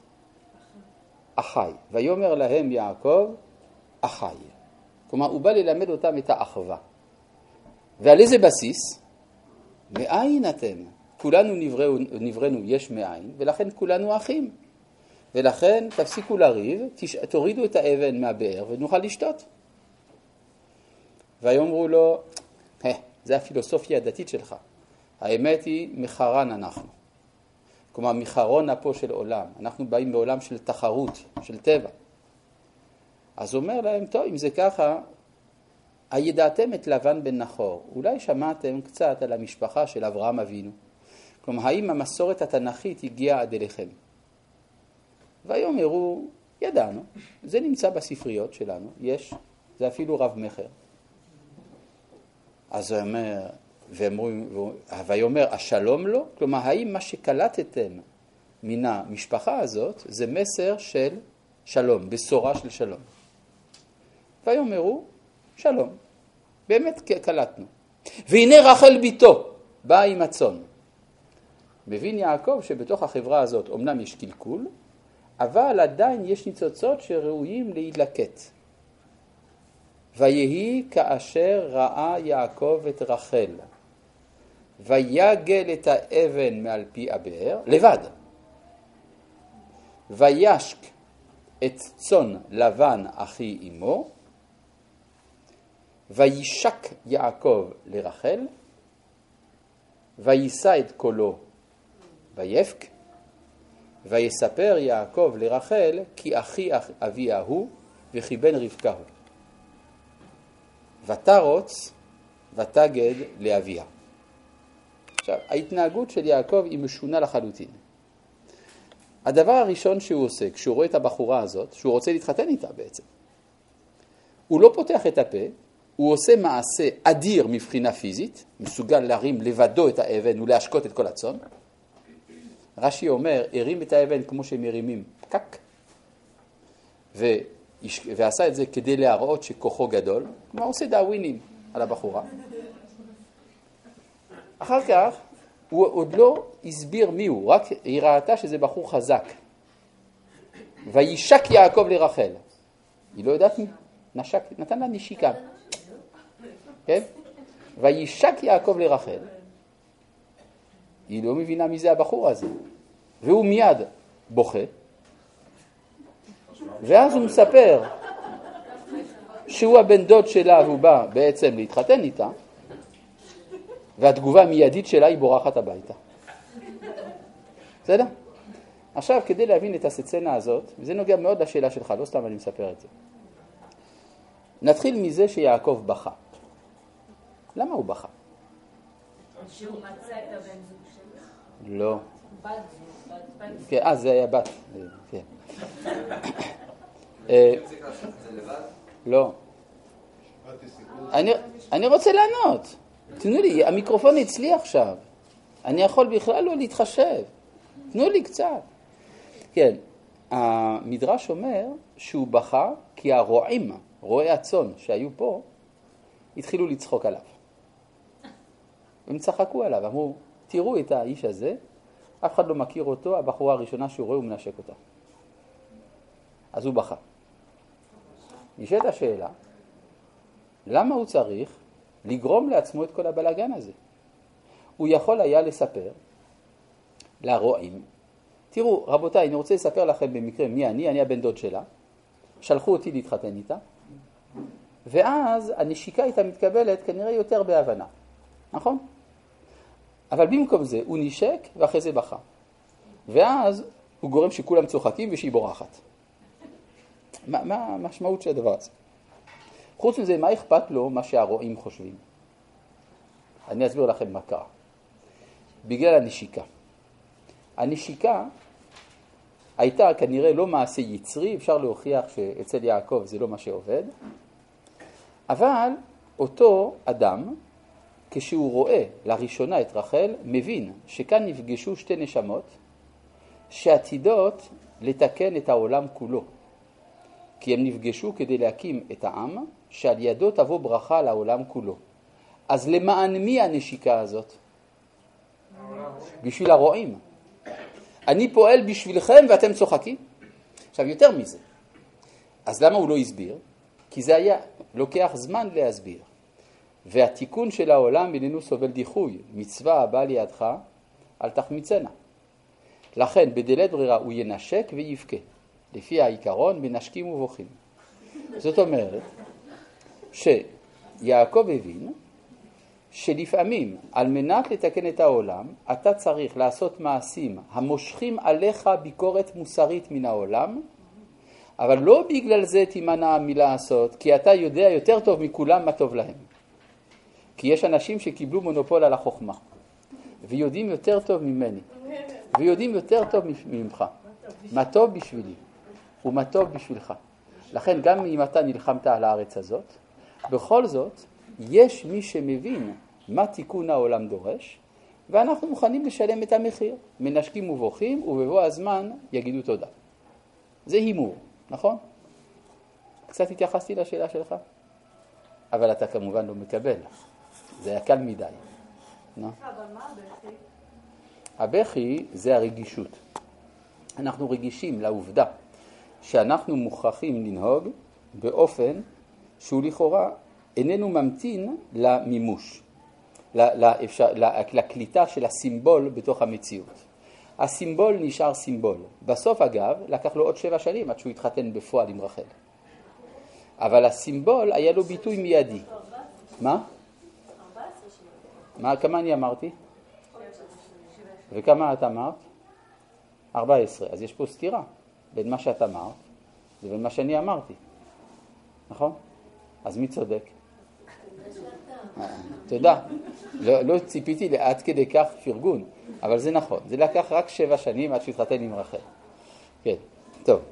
אחי. ויאמר להם יעקב, אחי. כלומר, הוא בא ללמד אותם את האחווה. ועל איזה בסיס? מאין אתם? כולנו נבראנו יש מאין, ולכן כולנו אחים. ולכן תפסיקו לריב, תורידו את האבן מהבאר ונוכל לשתות. ויאמרו לו, זה הפילוסופיה הדתית שלך. האמת היא, מחרן אנחנו. כלומר, מחרון פה של עולם. אנחנו באים בעולם של תחרות, של טבע. אז אומר להם, טוב, אם זה ככה, הידעתם את לבן בן נחור. אולי שמעתם קצת על המשפחה של אברהם אבינו. כלומר, האם המסורת התנ"כית הגיעה עד אליכם? ויאמרו, ידענו, זה נמצא בספריות שלנו, יש, זה אפילו רב מחר. אז הוא אומר, ויאמר, השלום לו? כלומר, האם מה שקלטתם מן המשפחה הזאת, זה מסר של שלום, בשורה של שלום. ויאמרו, שלום, באמת קלטנו. והנה רחל ביתו, באה עם הצאן. מבין יעקב שבתוך החברה הזאת אומנם יש קלקול, אבל עדיין יש ניצוצות שראויים להילקט. ויהי כאשר ראה יעקב את רחל, ויגל את האבן מעל פי הבאר, לבד. וישק את צאן לבן אחי אמו, וישק יעקב לרחל, ויישא את קולו ויפק, ויספר יעקב לרחל כי אחי אביה הוא וכי בן רבקה הוא. ותרוץ ותגד לאביה. עכשיו, ההתנהגות של יעקב היא משונה לחלוטין. הדבר הראשון שהוא עושה, כשהוא רואה את הבחורה הזאת, שהוא רוצה להתחתן איתה בעצם, הוא לא פותח את הפה, הוא עושה מעשה אדיר מבחינה פיזית, מסוגל להרים לבדו את האבן ולהשקות את כל הצאן. רש"י אומר, הרים את האבן כמו שהם מרימים פקק, ועשה את זה כדי להראות שכוחו גדול, כלומר עושה דאווינים על הבחורה. אחר כך הוא עוד לא הסביר מי הוא, רק היא ראתה שזה בחור חזק. וישק יעקב לרחל. היא לא יודעת מי, נתן לה נשיקה. כן? וישק יעקב לרחל. היא לא מבינה מי זה הבחור הזה. והוא מיד בוכה. ואז הוא מספר שהוא הבן דוד שלה והוא בא בעצם להתחתן איתה, והתגובה המיידית שלה היא בורחת הביתה. בסדר? עכשיו, כדי להבין את הסצנה הזאת, וזה נוגע מאוד לשאלה שלך, לא סתם אני מספר את זה. נתחיל מזה שיעקב בכה. למה הוא בכה? שהוא מצא את הבן זוג שלו. לא. בת זוג, בת. כן, זה היה בת. כן. לא. אני רוצה לענות. תנו לי, המיקרופון אצלי עכשיו. אני יכול בכלל לא להתחשב. תנו לי קצת. כן, המדרש אומר שהוא בכה כי הרועים, רועי הצאן שהיו פה, התחילו לצחוק עליו. הם צחקו עליו, אמרו, תראו את האיש הזה, אף אחד לא מכיר אותו, הבחורה הראשונה שהוא רואה הוא מנשק אותה. אז הוא בכה. נשאלת השאלה, למה הוא צריך לגרום לעצמו את כל הבלגן הזה? הוא יכול היה לספר לרועים, תראו רבותיי, אני רוצה לספר לכם במקרה מי אני הבן דוד שלה, שלחו אותי להתחתן איתה, ואז הנשיקה איתה מתקבלת כנראה יותר בהבנה, נכון? אבל במקום זה הוא נשק ואחרי זה בכה, ואז הוא גורם שכולם צוחקים ושהיא בורחת. מה המשמעות של הדבר הזה? חוץ מזה, מה אכפת לו מה שהרועים חושבים? אני אסביר לכם מה קרה. בגלל הנשיקה. הנשיקה הייתה כנראה לא מעשה יצרי, אפשר להוכיח שאצל יעקב זה לא מה שעובד, אבל אותו אדם, כשהוא רואה לראשונה את רחל, מבין שכאן נפגשו שתי נשמות שעתידות לתקן את העולם כולו. כי הם נפגשו כדי להקים את העם, שעל ידו תבוא ברכה לעולם כולו. אז למען מי הנשיקה הזאת? בשביל הרועים. אני פועל בשבילכם ואתם צוחקים. עכשיו, יותר מזה. אז למה הוא לא הסביר? כי זה היה לוקח זמן להסביר. והתיקון של העולם איננו סובל דיחוי. מצווה הבאה לידך, אל תחמיצנה. לכן, בדלת ברירה הוא ינשק ויבכה. לפי העיקרון, מנשקים ובוכים. זאת אומרת, שיעקב הבין שלפעמים, על מנת לתקן את העולם, אתה צריך לעשות מעשים המושכים עליך ביקורת מוסרית מן העולם, אבל לא בגלל זה תימנע מלעשות, כי אתה יודע יותר טוב מכולם מה טוב להם. כי יש אנשים שקיבלו מונופול על החוכמה, ויודעים יותר טוב ממני, ויודעים יותר טוב ממך. מה טוב בשבילי, ומה טוב בשבילך. לכן גם אם אתה נלחמת על הארץ הזאת, בכל זאת יש מי שמבין מה תיקון העולם דורש, ואנחנו מוכנים לשלם את המחיר. מנשקים ובוכים, ובבוא הזמן יגידו תודה. זה הימור, נכון? קצת התייחסתי לשאלה שלך, אבל אתה כמובן לא מקבל. זה היה קל מדי. אבל מה הבכי? הבכי זה הרגישות. אנחנו רגישים לעובדה שאנחנו מוכרחים לנהוג באופן שהוא לכאורה איננו ממתין למימוש, לקליטה של הסימבול בתוך המציאות. הסימבול נשאר סימבול. בסוף אגב, לקח לו עוד 7 שנים עד שהוא התחתן בפועל עם רחל. אבל הסימבול היה לו ביטוי מיידי. מה? 14 שנים. כמה אני אמרתי? וכמה את אמרת? 14. אז יש פה סתירה בין מה שאת אמרת לבין מה שאני אמרתי. נכון? אז מי צודק? תודה. לא ציפיתי לעד כדי כך פרגון, אבל זה נכון. זה לקח רק 7 שנים עד שהתחתן עם רחל. כן, טוב.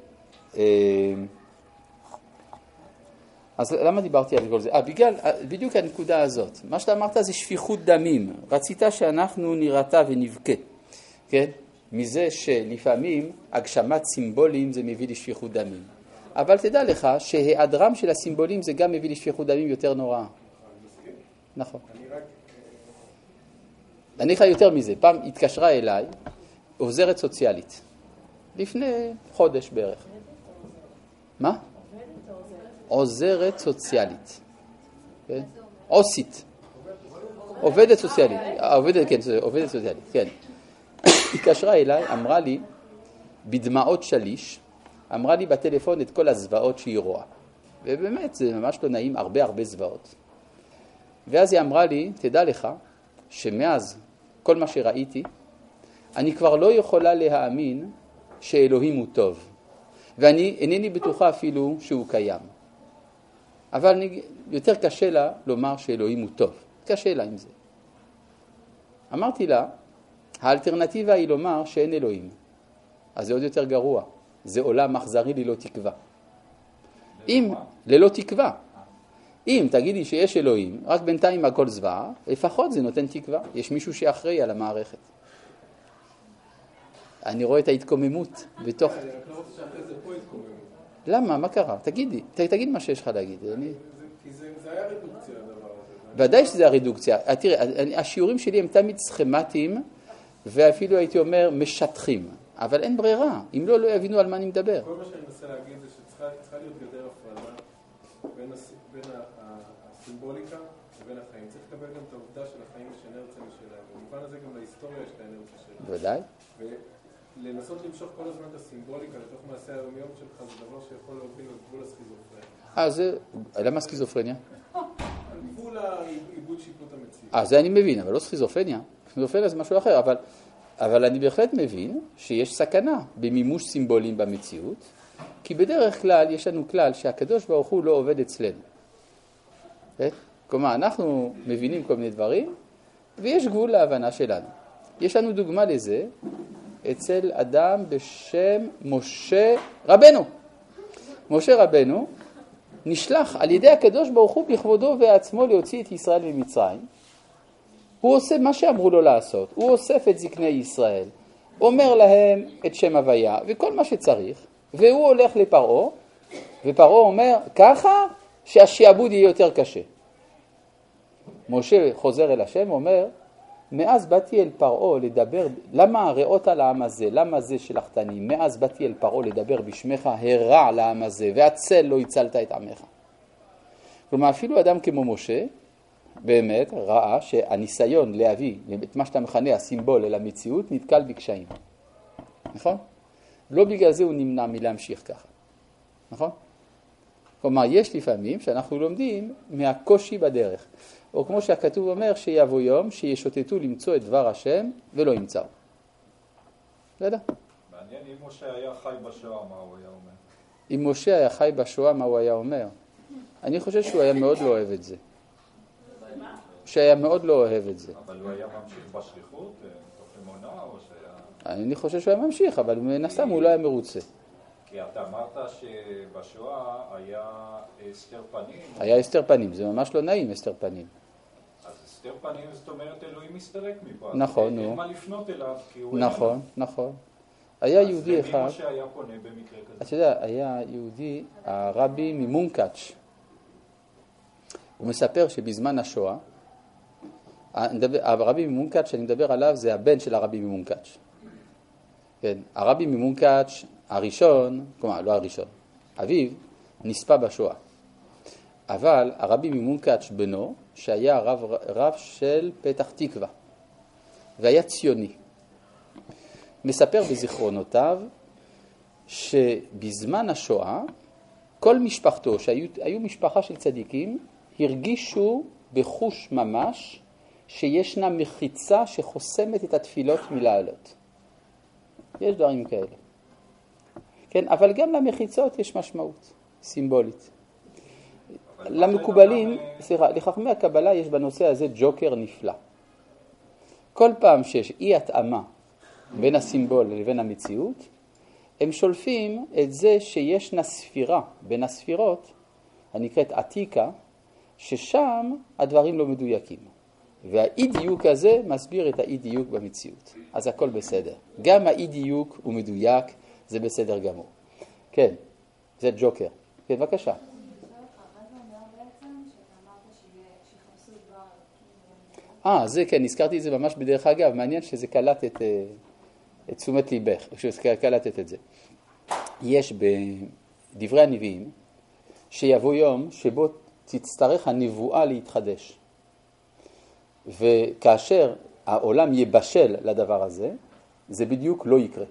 אז למה דיברתי על כל זה? בגלל, בדיוק הנקודה הזאת. מה שאתה אמרת זה שפיכות דמים. רצית שאנחנו נראתה ונבכה. כן? מזה שלפעמים הגשמת סימבולים זה מביא לשפיכות דמים. אבל תדע לך שהיעדרם של הסימבולים זה גם מביא לשפיכות דמים יותר נוראה. נכון. אני לך יותר מזה. פעם התקשרה אליי עוזרת סוציאלית. לפני חודש בערך. מה? עוזרת סוציאלית. כן? עוסית. עובדת סוציאלית. עובדת סוציאלית, כן. התקשרה אליי, אמרה לי, בדמעות שליש, אמרה לי בטלפון את כל הזוועות שהיא רואה. ובאמת, זה ממש לא נעים, הרבה זוועות. ואז היא אמרה לי, תדע לך, שמאז כל מה שראיתי, אני כבר לא יכולה להאמין שאלוהים הוא טוב. ואני אינני בטוחה אפילו שהוא קיים. אבל יותר קשה לה לומר שאלוהים הוא טוב. קשה לה עם זה. אמרתי לה, האלטרנטיבה היא לומר שאין אלוהים. אז זה עוד יותר גרוע. זה עולם אכזרי ללא תקווה. אם ללא תקווה. אם תגידי שיש אלוהים, רק בינתיים הכל זוועה, לפחות זה נותן תקווה. יש מישהו שאחראי על המערכת. אני רואה את ההתקוממות בתוך... אני רק לא רוצה שאחרי זה פה התקוממות. למה? מה קרה? תגיד מה שיש לך להגיד. כי זה היה רדוקציה הדבר הזה. ודאי שזה הרדוקציה. תראה, השיעורים שלי הם תמיד סכמטיים, ואפילו הייתי אומר משטחים. אבל אין ברירה. אם לא יבינו על מה אני מדבר. כל מה שאני מנסה להגיד זה שצריכה להיות גדר הפרדה בין הסימבוליקה ובין החיים. צריך לקבל גם את העובדה של החיים יש אנרציה משלהם. במובן הזה גם להיסטוריה יש את האנרציה שלהם. ודאי. ולנסות למשוך כל הזמן את הסימבוליקה לתוך מעשה היום-יום שלך זה דבר שיכול להוביל לגבול הסכיזופרניה. למה סכיזופרניה? גבול העיבוד שיפוט המציאות. זה אני מבין, אבל לא סכיזופרניה. סכיזופרניה זה משהו אחר, אבל אני בהחלט מבין שיש סכנה במימוש סימבולים במציאות, כי בדרך כלל יש לנו כלל שהקדוש ברוך הוא לא עובד אצלנו. כלומר, אנחנו מבינים כל מיני דברים, ויש גבול להבנה שלנו. יש לנו דוגמה לזה אצל אדם בשם משה רבנו. משה רבנו נשלח על ידי הקדוש ברוך הוא בכבודו ועצמו להוציא את ישראל ממצרים. הוא עושה מה שאמרו לו לעשות, הוא אוסף את זקני ישראל, אומר להם את שם הוויה וכל מה שצריך, והוא הולך לפרעה, ופרעה אומר ככה שהשיעבוד יהיה יותר קשה. משה חוזר אל השם ואומר, מאז באתי אל פרעה לדבר, למה הרעות על העם הזה, למה זה שלחתני, מאז באתי אל פרעה לדבר בשמך, הרע לעם הזה, והצל לא הצלת את עמך. כלומר, אפילו אדם כמו משה, באמת ראה שהניסיון להביא את מה שאתה מכנה הסימבול אל המציאות נתקל בקשיים. נכון? לא בגלל זה הוא נמנע מלהמשיך ככה. נכון? כלומר, יש לפעמים שאנחנו לומדים מהקושי בדרך. או כמו שהכתוב אומר, שיבוא יום שישוטטו למצוא את דבר השם ולא ימצאו. לא יודע. מעניין, אם משה היה חי בשואה, מה הוא היה אומר? אם משה היה חי בשואה, מה הוא היה אומר? אני חושב שהוא היה מאוד לא אוהב את זה. שהיה מאוד לא אוהב את זה. אבל הוא היה ממשיך בשליחות, תוך אמונה, או שהיה... אני חושב שהוא היה ממשיך, אבל מן הסתם הוא לא היה מרוצה. כי אתה אמרת שבשואה היה הסתר פנים. היה הסתר פנים, זה ממש לא נעים הסתר פנים. אז הסתר פנים זאת אומרת אלוהים מסתלק מפה. נכון, אין נו. מה לפנות אליו, כי הוא... נכון, נכון. היה יהודי אחד... אז למי שהיה פונה במקרה כזה? אתה יודע, היה יהודי, הרבי ממונקאץ'. הוא מספר שבזמן השואה, הרבי ממונקאץ' שאני מדבר עליו זה הבן של הרבי ממונקאץ'. כן, הרבי ממונקאץ' הראשון, כלומר לא הראשון, אביו נספה בשואה. אבל הרבי ממונקאץ' בנו, שהיה רב של פתח תקווה, והיה ציוני. מספר בזיכרונותיו שבזמן השואה, כל משפחתו, שהיו משפחה של צדיקים, הרגישו בחוש ממש שישנה מחיצה שחוסמת את התפילות מלעלות. יש דברים כאלה. כן, אבל גם למחיצות יש משמעות סימבולית. למקובלים, סליחה, לחכמי הקבלה יש בנושא הזה ג'וקר נפלא. כל פעם שיש אי התאמה בין הסימבול לבין המציאות, הם שולפים את זה שישנה ספירה בין הספירות, הנקראת עתיקה, ששם הדברים לא מדויקים. והאי דיוק הזה מסביר את האי דיוק במציאות. אז הכל בסדר. גם האי דיוק הוא מדויק, זה בסדר גמור. כן, זה ג'וקר. כן, בבקשה. זה כן, הזכרתי את זה ממש בדרך אגב, מעניין שזה קלט את תשומת ליבך, שקלטת את זה. יש בדברי הנביאים שיבוא יום שבו תצטרך הנבואה להתחדש. וכאשר העולם יבשל לדבר הזה, זה בדיוק לא יקרה.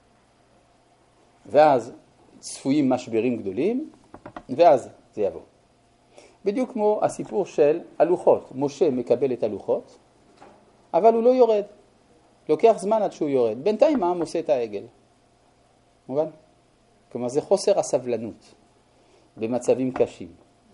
ואז צפויים משברים גדולים, ואז זה יבוא. בדיוק כמו הסיפור של הלוחות. משה מקבל את הלוחות, אבל הוא לא יורד. לוקח זמן עד שהוא יורד. בינתיים העם עושה את העגל. מובן? כלומר, זה חוסר הסבלנות במצבים קשים.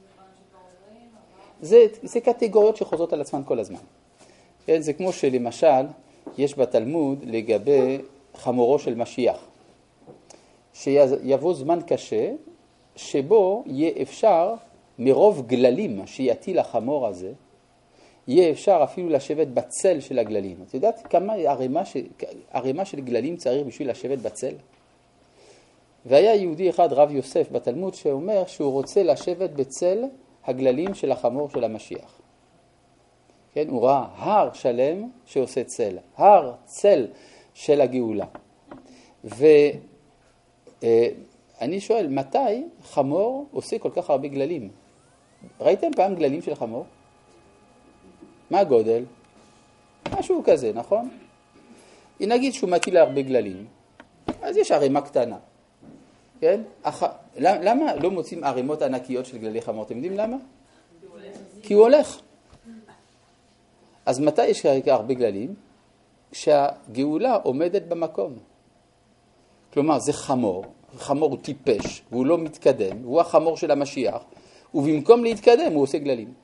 זה קטגוריות שחוזרות על עצמן כל הזמן. כן, זה כמו שלמשל, יש בתלמוד לגבי חמורו של משיח. שיבוא זמן קשה, שבו יהיה אפשר, מרוב גללים שיטיל החמור הזה, יהיה אפשר אפילו לשבת בצל של הגללים. את יודעת כמה ערימה של גללים צריך בשביל לשבת בצל? והיה יהודי אחד, רב יוסף בתלמוד, שאומר שהוא רוצה לשבת בצל הגללים של החמור של המשיח. כן, הוא ראה הר שלם שעושה צל, הר צל של הגאולה. ואני שואל, מתי חמור עושה כל כך הרבה גללים? ראיתם פעם גללים של חמור? מה הגודל? משהו כזה, נכון? נגיד שהוא מטיל הרבה גללים, אז יש ערימה קטנה. כן? למה לא מוצאים ערימות ענקיות של גללי חמור? אתם יודעים למה? כי הוא הולך. אז מתי יש הרבה גללים? כשהגאולה עומדת במקום. כלומר, זה חמור, חמור הוא טיפש, והוא לא מתקדם, הוא החמור של המשיח, ובמקום להתקדם הוא עושה גללים.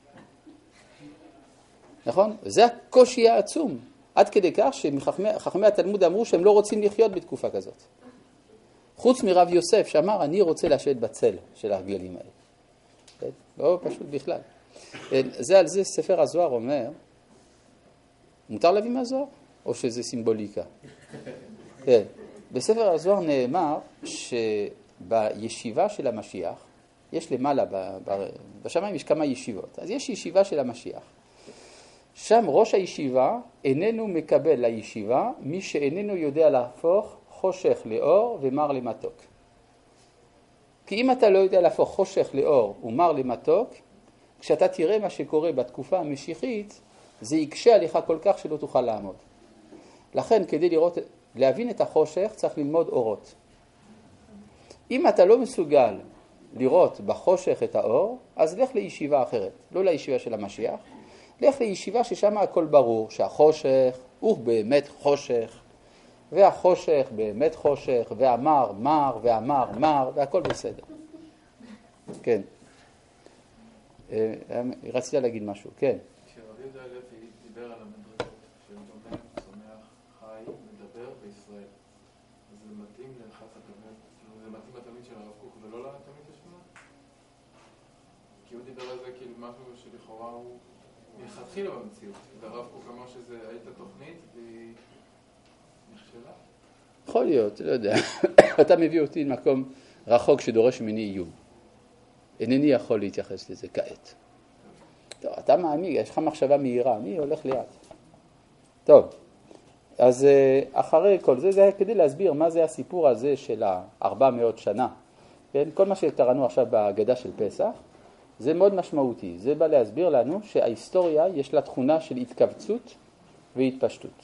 נכון? זה הקושי העצום. עד כדי כך שחכמי התלמוד אמרו שהם לא רוצים לחיות בתקופה כזאת. חוץ מרב יוסף שאמר, אני רוצה לשבת בצל של הגללים האלה. לא פשוט בכלל. זה על זה ספר הזוהר אומר, מותר להביא מהזוהר? או שזה סימבוליקה? כן. בספר הזוהר נאמר שבישיבה של המשיח, יש למעלה, בשמיים יש כמה ישיבות, אז יש ישיבה של המשיח. שם ראש הישיבה איננו מקבל לישיבה מי שאיננו יודע להפוך חושך לאור ומר למתוק. כי אם אתה לא יודע להפוך חושך לאור ומר למתוק, כשאתה תראה מה שקורה בתקופה המשיחית, זה יקשה עליך כל כך שלא תוכל לעמוד. לכן כדי להבין את החושך צריך ללמוד אורות. אם אתה לא מסוגל לראות בחושך את האור, אז לך לישיבה אחרת, לא לישיבה של המשיח, לך לישיבה ששם הכל ברור, שהחושך הוא באמת חושך, והחושך באמת חושך, והמר מר, והמר מר, והכל בסדר. כן. רציתי להגיד משהו, כן. כשרבי יהודה הלוי דיבר על המדרגות של דומם, צומח, חי, מדבר לחץ הקבל, זה מתאים לתלמיד של הרב קוק ולא לתלמיד השמונה? כי הוא דיבר על זה כאילו משהו שלכאורה הוא מלכתחילה במציאות, והרב קוק אמר שזה הייתה תוכנית והיא נכשלה. יכול להיות, לא יודע. אתה מביא אותי למקום רחוק שדורש ממני עיון. אינני יכול להתייחס לזה כעת. טוב, אתה מאמין, יש לך מחשבה מהירה, אני הולך לאט. טוב, אז אחרי כל זה, זה היה כדי להסביר מה זה הסיפור הזה של 400 שנה. כן? כל מה שקראנו עכשיו בהגדה של פסח, זה מאוד משמעותי. זה בא להסביר לנו שההיסטוריה יש לה תכונה של התכווצות והתפשטות.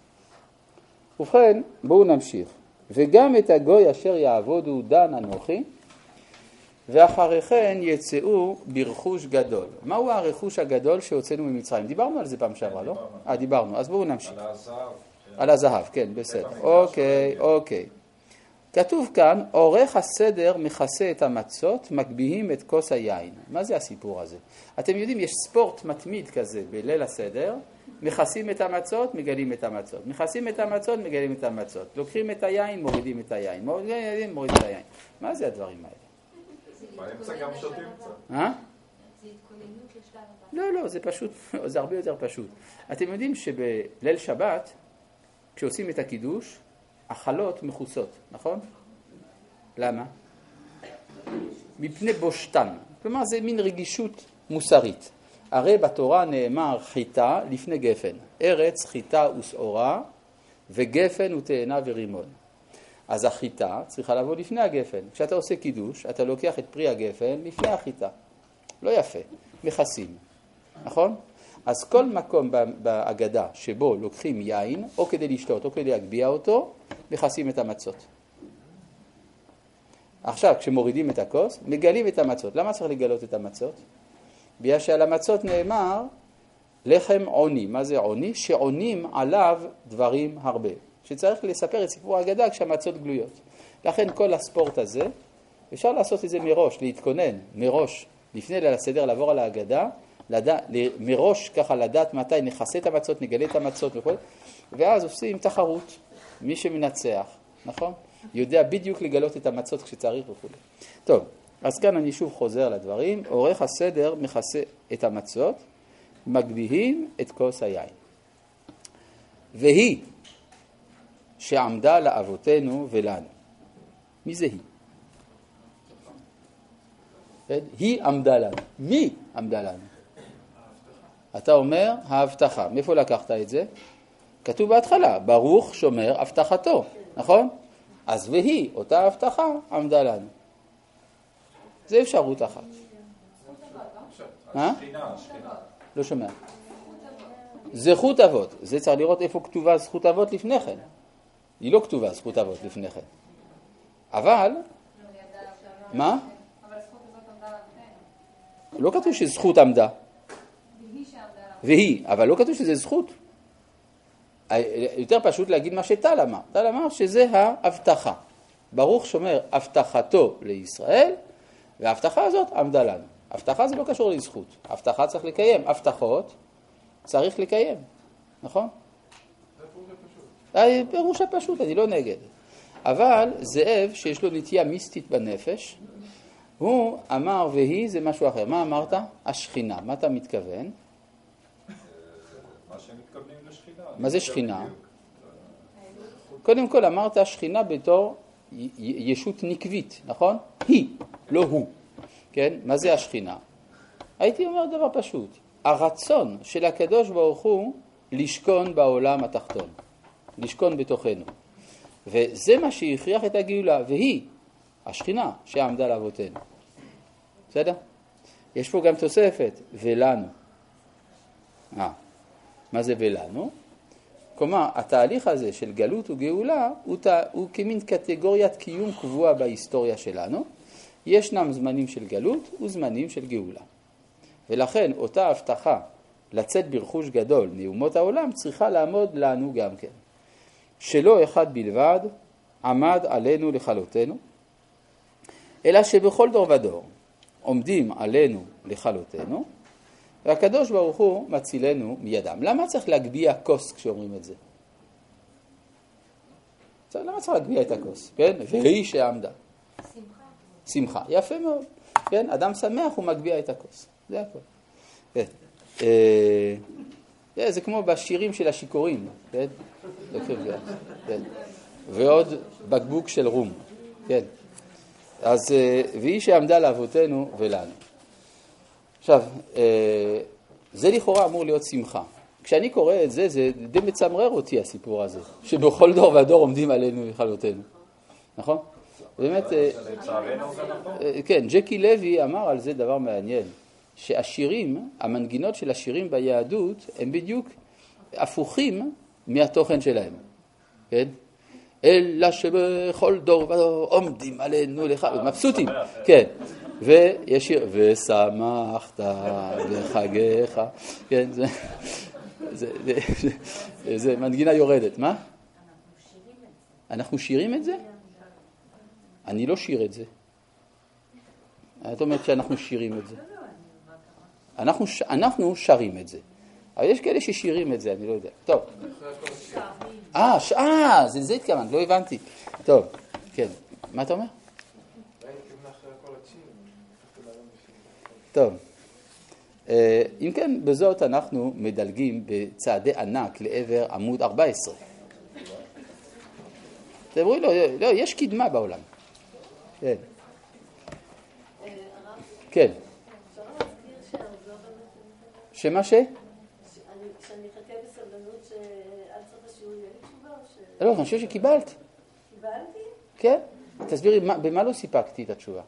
ובכן, בואו נמשיך. וגם את הגוי אשר יעבודו דן אנוכי, ואחרי כן יצאו ברכוש גדול. מהו הרכוש הגדול שהוצאנו ממצרים? דיברנו על זה פעם שעברה, לא? דיברנו. אז בואו נמשיך. על הזהב. על הזהב, כן, בסדר. אוקיי. כתוב כאן, עורך הסדר מכסה את המצות, מגביהים את כוס היין. מה זה הסיפור הזה? אתם יודעים, יש ספורט מתמיד כזה בליל הסדר, מכסים את המצות, מגלים את המצות. מכסים את המצות, מגלים את המצות. לוקחים את היין, מורידים את היין. מורידים את היין. מה זה הדברים האלה? באמצע גם שותים קצת. זה התכוננות לשלב הבא. לא, זה פשוט, זה הרבה יותר פשוט. אתם יודעים שבליל שבת, כשעושים את הקידוש, החלות מכוסות, נכון? למה? מפני בושתן. כלומר, זה מין רגישות מוסרית. הרי בתורה נאמר חיטה לפני גפן. ארץ, חיטה ושעורה, וגפן ותאנה ורימון. אז החיטה צריכה לבוא לפני הגפן. כשאתה עושה קידוש, אתה לוקח את פרי הגפן לפני החיטה. לא יפה, מכסים. נכון? אז כל מקום בהגדה שבו לוקחים יין, או כדי לשתות או כדי להגביה אותו, מכסים את המצות. עכשיו, כשמורידים את הכוס, מגלים את המצות. למה צריך לגלות את המצות? בגלל שעל המצות נאמר לחם עוני. מה זה עוני? שעונים עליו דברים הרבה. שצריך לספר את סיפור ההגדה כשהמצות גלויות. לכן כל הספורט הזה, אפשר לעשות את זה מראש, להתכונן מראש, לפני ליל הסדר, לעבור על ההגדה, מראש ככה לדעת מתי נכסה את המצות, נגלה את המצות וכל, ואז עושים תחרות, מי שמנצח, נכון? יודע בדיוק לגלות את המצות כשצריך וכו'. טוב, אז כאן אני שוב חוזר לדברים, עורך הסדר מכסה את המצות, מגביהים את כוס היין. והיא שעמדה לאבותינו ולנו. מי זה היא? היא עמדה לנו. מי עמדה לנו? אתה אומר ההבטחה. מאיפה לקחת את זה? כתוב בהתחלה, ברוך שומר הבטחתו, נכון? אז והיא, אותה הבטחה, עמדה לנו. זה אפשרות אחת. שכינה. לא שומע. זכות אבות. זה צריך לראות איפה כתובה זכות אבות לפני כן. היא לא כתובה זכות אבות לפני כן. אבל, מה? לא כתוב שזכות עמדה. והיא, אבל לא כתוב שזה זכות. יותר פשוט להגיד מה שטל אמר. טל אמר שזה ההבטחה. ברוך שומר הבטחתו לישראל, וההבטחה הזאת עמדה לנו. הבטחה זה לא קשור לזכות. הבטחה צריך לקיים. הבטחות צריך לקיים. נכון? פירוש הפשוט, אני לא נגד. אבל זאב שיש לו נטייה מיסטית בנפש, הוא אמר והיא זה משהו אחר. מה אמרת? השכינה. מה אתה מתכוון? מה שמתכוונים לשכינה. מה זה שכינה? קודם כל אמרת שכינה בתור ישות נקבית, נכון? היא, לא הוא. כן? מה זה השכינה? הייתי אומר דבר פשוט. הרצון של הקדוש ברוך הוא לשכון בעולם התחתון. לשכון בתוכנו. וזה מה שהכריח את הגאולה, והיא השכינה שעמדה לאבותינו. בסדר? יש פה גם תוספת, ולנו. מה זה ולנו? כלומר, התהליך הזה של גלות וגאולה הוא כמין קטגוריית קיום קבועה בהיסטוריה שלנו. ישנם זמנים של גלות וזמנים של גאולה. ולכן אותה הבטחה לצאת ברכוש גדול מאומות העולם צריכה לעמוד לנו גם כן. שלא אחד בלבד עמד עלינו לכלותנו, אלא שבכל דור ודור עומדים עלינו לכלותנו, והקדוש ברוך הוא מצילנו מידם. למה צריך להגביה כוס כשאומרים את זה? למה צריך להגביה את הכוס? כן? והיא שעמדה. שמחה. יפה מאוד. כן? אדם שמח הוא מגביה את הכוס. זה הכל. כן. זה כמו בשירים של השיכורים. כן? כן. ועוד בקבוק של רום. כן. אז והיא שעמדה לאבותינו ולנו. עכשיו, זה לכאורה אמור להיות שמחה. כשאני קורא את זה, זה די מצמרר אותי הסיפור הזה, שבכל דור והדור עומדים עלינו לכלותנו. נכון? באמת, כן, ג'קי לוי אמר על זה דבר מעניין, שהשירים, המנגינות של השירים ביהדות, הם בדיוק הפוכים מהתוכן שלהם. כן? אלא שבכל דור ודור עומדים עלינו לך, מבסוטים, כן. וישיר, ושמחת בחגיך, כן, זה מנגינה יורדת, מה? אנחנו שירים את זה? אני לא שיר את זה. את אומרת שאנחנו שירים את זה. אנחנו שרים את זה. אבל יש כאלה ששירים את זה, אני לא יודע. טוב. זה התכוונת, לא הבנתי. טוב, כן. מה אתה אומר? טוב. אם כן, בזאת אנחנו מדלגים בצעדי ענק לעבר עמוד 14. תראו, לא, יש קדמה בעולם. כן. כן. שמה ש? שאני אחכה בסבלנות שעד סוף השיעור יהיה לי תשובה או ש... לא, אני חושב שקיבלת. קיבלתי? כן. תסבירי, במה לא סיפקתי את התשובה?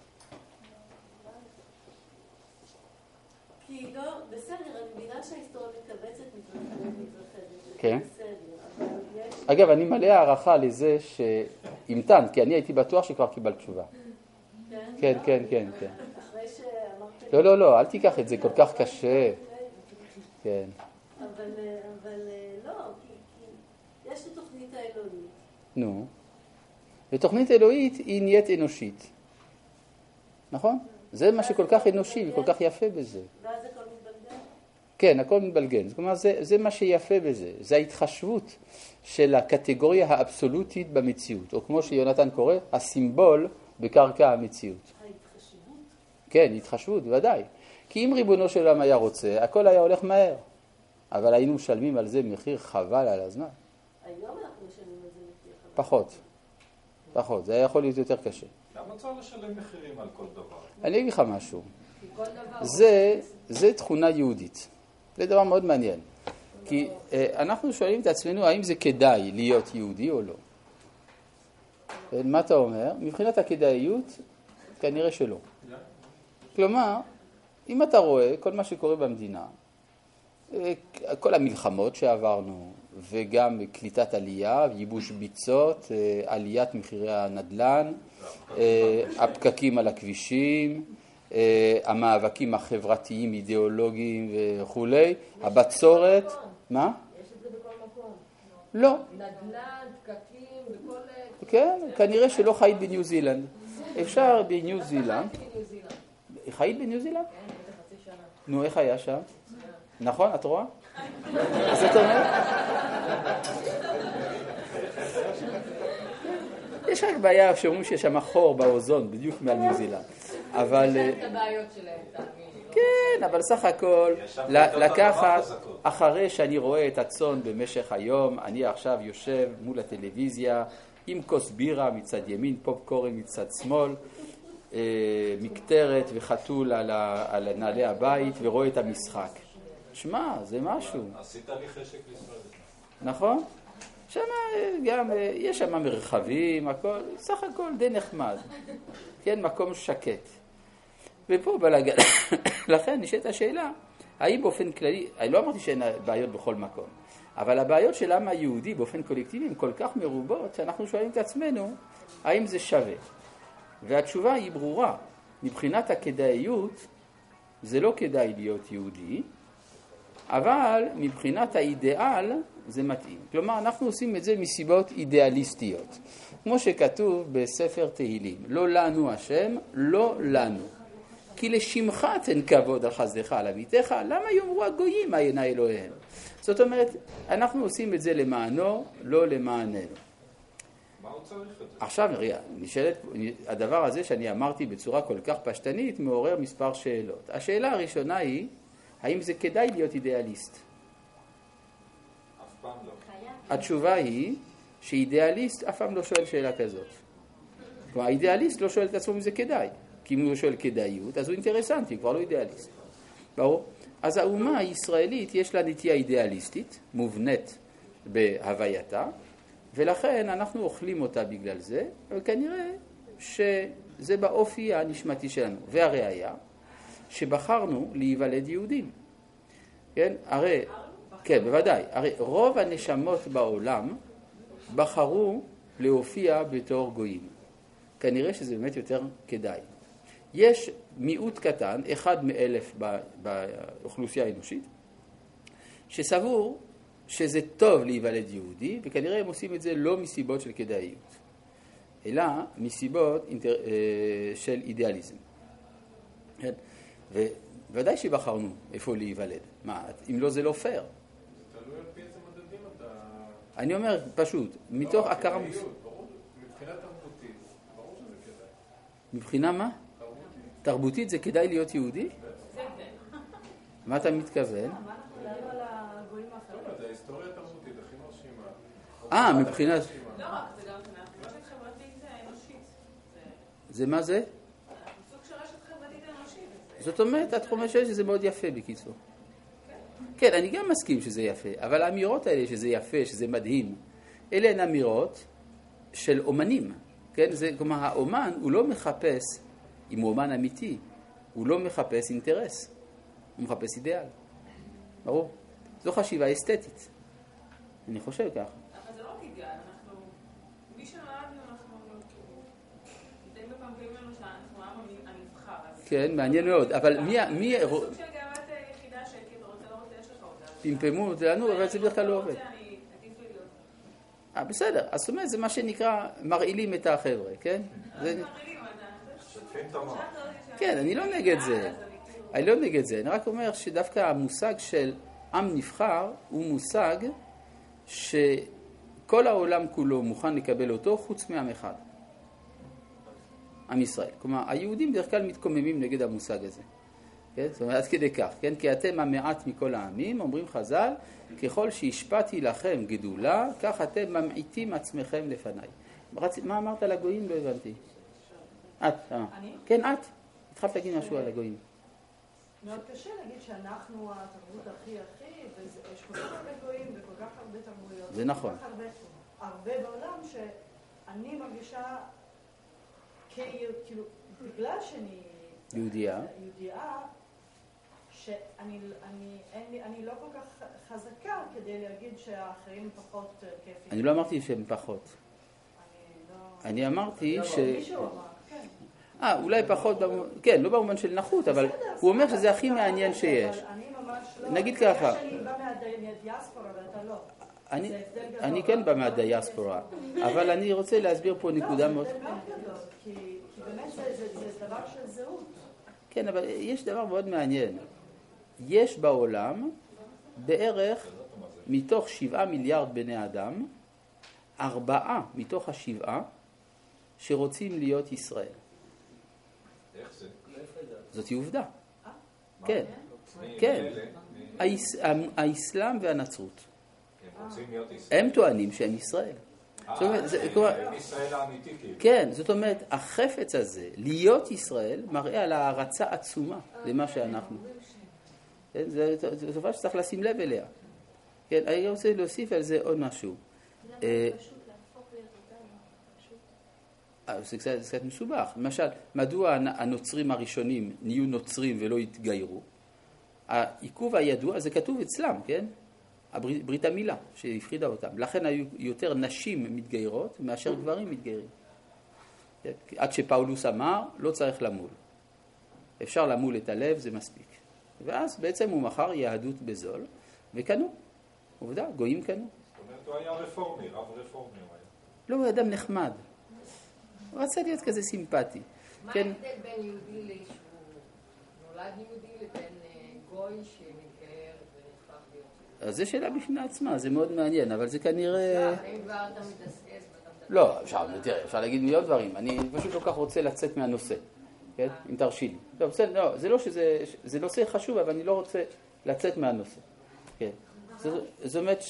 כי לא, בסדר, אני מבינה שההיסטוריה מתכווצת מתרחבת. כן. בסדר, אבל יש... אגב, אני מלא הערכה לזה שהמתנת, כי אני הייתי בטוח שכבר קיבלת תשובה. כן? כן. אחרי שאמרת... לא, אל תיקח את זה כל כך קשה. כן. אבל לא, כי יש את התוכנית האלוהית. נו. ותוכנית אלוהית היא נהיית אנושית. נכון? זה מה שכל כך אנושי וכל כך יפה בזה. ואז הכל מתבלגן? כן, הכל מתבלגן. זאת אומרת, זה מה שיפה בזה. זה ההתחשבות של הקטגוריה האבסולוטית במציאות. או כמו שיונתן קורא, הסימבול בקרקע המציאות. ההתחשבות? כן, התחשבות, ודאי. כי אם ריבונו של עולם היה רוצה, הכל היה הולך מהר. אבל היינו משלמים על זה מחיר חבל על הזמן. היום אנחנו משלמים על זה מחיר חבל. פחות. זה היה יכול להיות יותר קשה. למה צריך לשלם מחירים על כל דבר? אני אגיד לך משהו. זה תכונה יהודית. זה דבר מאוד מעניין. כי אנחנו שואלים את עצמנו, האם זה כדאי להיות יהודי או לא? מה אתה אומר? מבחינת הכדאיות, כנראה שלא. כלומר, אם אתה רואה כל מה שקורה במדינה, כל המלחמות שעברנו, וגם קליטת עלייה, ייבוש ביצות, עליית מחירי הנדל"ן, הפקקים על הכבישים, המאבקים החברתיים, אידיאולוגיים וכו', הבצורת, מה? יש את זה בכל מקום. לא. נדל"ן, פקקים, בכל... כן, כנראה שלא חיית בניו זילנד. אפשר בניו זילנד. חיית בניו זילנד? כן, הייתה חצי שנה. נו, איך היה שם? נכון, את רואה? אז את אומרת? יש רק בעיה שאומרים שיש שם חור באוזון, בדיוק מעל ניו זילנד. אבל... יש את הבעיות שלהם, תאמין. כן, אבל סך הכל לקחת, אחרי שאני רואה את הצאן במשך היום, אני עכשיו יושב מול הטלוויזיה עם כוס בירה מצד ימין, פופקורן מצד שמאל, מקטרת וחתול על נעלי הבית ורואה את המשחק. שמע, זה משהו. עשית לי חשק לישראל. נכון? שם גם, יש שם מרחבים, הכל, סך הכל די נחמד. כן, מקום שקט. ופה בלגן, לכן נשאלת השאלה, האם באופן כללי, אני לא אמרתי שאין בעיות בכל מקום, אבל הבעיות של העם היהודי באופן קולקטיבי הן כל כך מרובות, שאנחנו שואלים את עצמנו, האם זה שווה? והתשובה היא ברורה, מבחינת הכדאיות, זה לא כדאי להיות יהודי, אבל מבחינת האידיאל זה מתאים. כלומר, אנחנו עושים את זה מסיבות אידיאליסטיות. כמו שכתוב בספר תהילים, לא לנו השם, לא לנו. כי לשמך תן כבוד על חסדך על עמיתך, למה יאמרו הגויים מה עיני אלוהיהם? זאת אומרת, אנחנו עושים את זה למענו, לא למעננו. מה הוא צריך את זה? עכשיו נשאלת, הדבר הזה שאני אמרתי בצורה כל כך פשטנית מעורר מספר שאלות. השאלה הראשונה היא, האם זה כדאי להיות אידיאליסט? אף פעם לא. התשובה היא שאידיאליסט אף פעם לא שואל שאלה כזאת. כלומר, האידיאליסט לא שואל את עצמו אם זה כדאי. כי אם הוא שואל כדאיות, אז הוא אינטרסנטי, כבר לא אידיאליסט. ברור? אז האומה הישראלית יש לה נטייה אידיאליסטית, מובנית בהווייתה, ולכן אנחנו אוכלים אותה בגלל זה, וכנראה שזה באופי הנשמתי שלנו. והראיה, שבחרנו להיוולד יהודים. כן? הרי, כן, בוודאי. הרי רוב הנשמות בעולם בחרו להופיע בתור גויים. כנראה שזה באמת יותר כדאי. יש מיעוט קטן, 1 מ-1000 באוכלוסייה האנושית, שסבור שזה טוב להיוולד יהודי, וכנראה הם עושים את זה לא מסיבות של כדאיות, אלא מסיבות של אידיאליזם. כן? וודאי שבחרנו איפה להיוולד. מה, אם לא זה לא פייר. תלוי על פי איזה מדדים אתה... אני אומר פשוט, מתוך הכרה... מבחינה תרבותית, ברור שזה כדאי. מבחינה מה? תרבותית זה כדאי להיות יהודי? מה אתה מתכוון? מה אנחנו מדברים על הגויים האחרים? זה ההיסטוריה התרבותית הכי מרשימה. מבחינת... לא רק, זה גם רשת חברתית אנושית. זה מה זה? סוג של רשת חברתית אנושית. זאת אומרת, את חושבת שזה מאוד יפה בקיצור. כן, אני גם מסכים שזה יפה, אבל האמירות האלה שזה יפה, שזה מדהים, אלה הן אמירות של אומנים. כן? כלומר, האומן הוא לא מחפש, אם הוא אומן אמיתי, הוא לא מחפש אינטרס, הוא מחפש אידיאל. ברור? זו חשיבה אסתטית. אני חושב ככה. אבל זה לא רק אידיאל, מי שנולדנו, אנחנו די מפמפים לנו שאנחנו העם הנבחר. כן, מעניין מאוד, אבל מי... זה סוג של גאוות יחידה שכאילו רוצה לא רוצה, יש לך אותה. פמפמו לנו, אבל זה בדרך כלל לא עובד. בסדר, אז זאת אומרת, זה מה שנקרא מרעילים את החבר'ה, כן? כן, אני לא נגד זה. אני לא נגד זה. אני רק אומר שדווקא המושג של עם נבחר הוא מושג שכל העולם כולו מוכן לקבל אותו חוץ מעם אחד. עם ישראל. כלומר, היהודים בדרך כלל מתקוממים נגד המושג הזה. כן? זאת אומרת, עד כדי כך, כן? כי אתם המעט מכל העמים, אומרים חז"ל, ככל שהשפעתי לכם גדולה, כך אתם ממעיטים עצמכם לפניי. מה אמרת על הגויים? לא הבנתי. את, אני? כן, את. התחלת להגיד משהו על הגויים. מאוד קשה להגיד שאנחנו התרבות הכי, ויש כל כך הרבה גויים וכל כך הרבה תרבויות. זה נכון. כל כך הרבה בעולם שאני מרגישה כאילו, בגלל שאני יהודייה, שאני לא כל כך חזקה כדי להגיד שהאחרים פחות כיפים. אני לא אמרתי שהם פחות. אני אמרתי ש... מישהו אמר, כן. אולי פחות, כן, לא במובן של נחות, אבל הוא אומר שזה הכי מעניין שיש. אני ממש לא... נגיד ככה. אני בא מהדיאספורה ואתה לא. אני כן בא מהדיאספורה, אבל אני רוצה להסביר פה נקודה מאוד... זה מאוד גדול, כי באמת זה דבר של זהות. כן, אבל יש דבר מאוד מעניין. יש בעולם בערך מתוך 7 מיליארד בני אדם, 4 מתוך 7 שרוצים להיות ישראל. איך זה? זאת עובדה. כן, כן. האסלאם והנצרות. הם רוצים להיות ישראל. הם טוענים שהם ישראל. הם ישראל האמיתי כאילו. כן, זאת אומרת, החפץ הזה, להיות ישראל, מראה על הערצה עצומה למה שאנחנו. זו תופעה שצריך לשים לב אליה. כן, אני רוצה להוסיף על זה עוד משהו. למה זה פשוט להפוך להיות אותנו? פשוט. זה קצת מסובך. למשל, מדוע הנוצרים הראשונים נהיו נוצרים ולא התגיירו? העיכוב הידוע, זה כתוב אצלם, כן? ברית המילה שהפחידה אותם. לכן היו יותר נשים מתגיירות מאשר גברים מתגיירים. עד שפאולוס אמר, לא צריך למול. אפשר למול את הלב, זה מספיק. ואז בעצם הוא מכר יהדות בזול, וקנו. עובדה, גויים קנו. זאת אומרת, הוא היה רפורמי, רב רפורמי הוא היה. לא, הוא אדם נחמד. הוא רצה להיות כזה סימפטי. מה כן. ההבדל בין יהודי לאישהו נולד יהודי לבין גוי שמתגייר ונהפך להיות יהודי? אז זו שאלה בפני עצמה, זה מאוד מעניין, אבל זה כנראה... אם כבר אתה מתעסקס ואתה לא, אפשר להגיד מיליון דברים. אני פשוט לא כך רוצה לצאת מהנושא, כן? אם תרשי לי. לא, זה לא זה נושא חשוב, אבל אני לא רוצה לצאת מהנושא. כן. זאת אומרת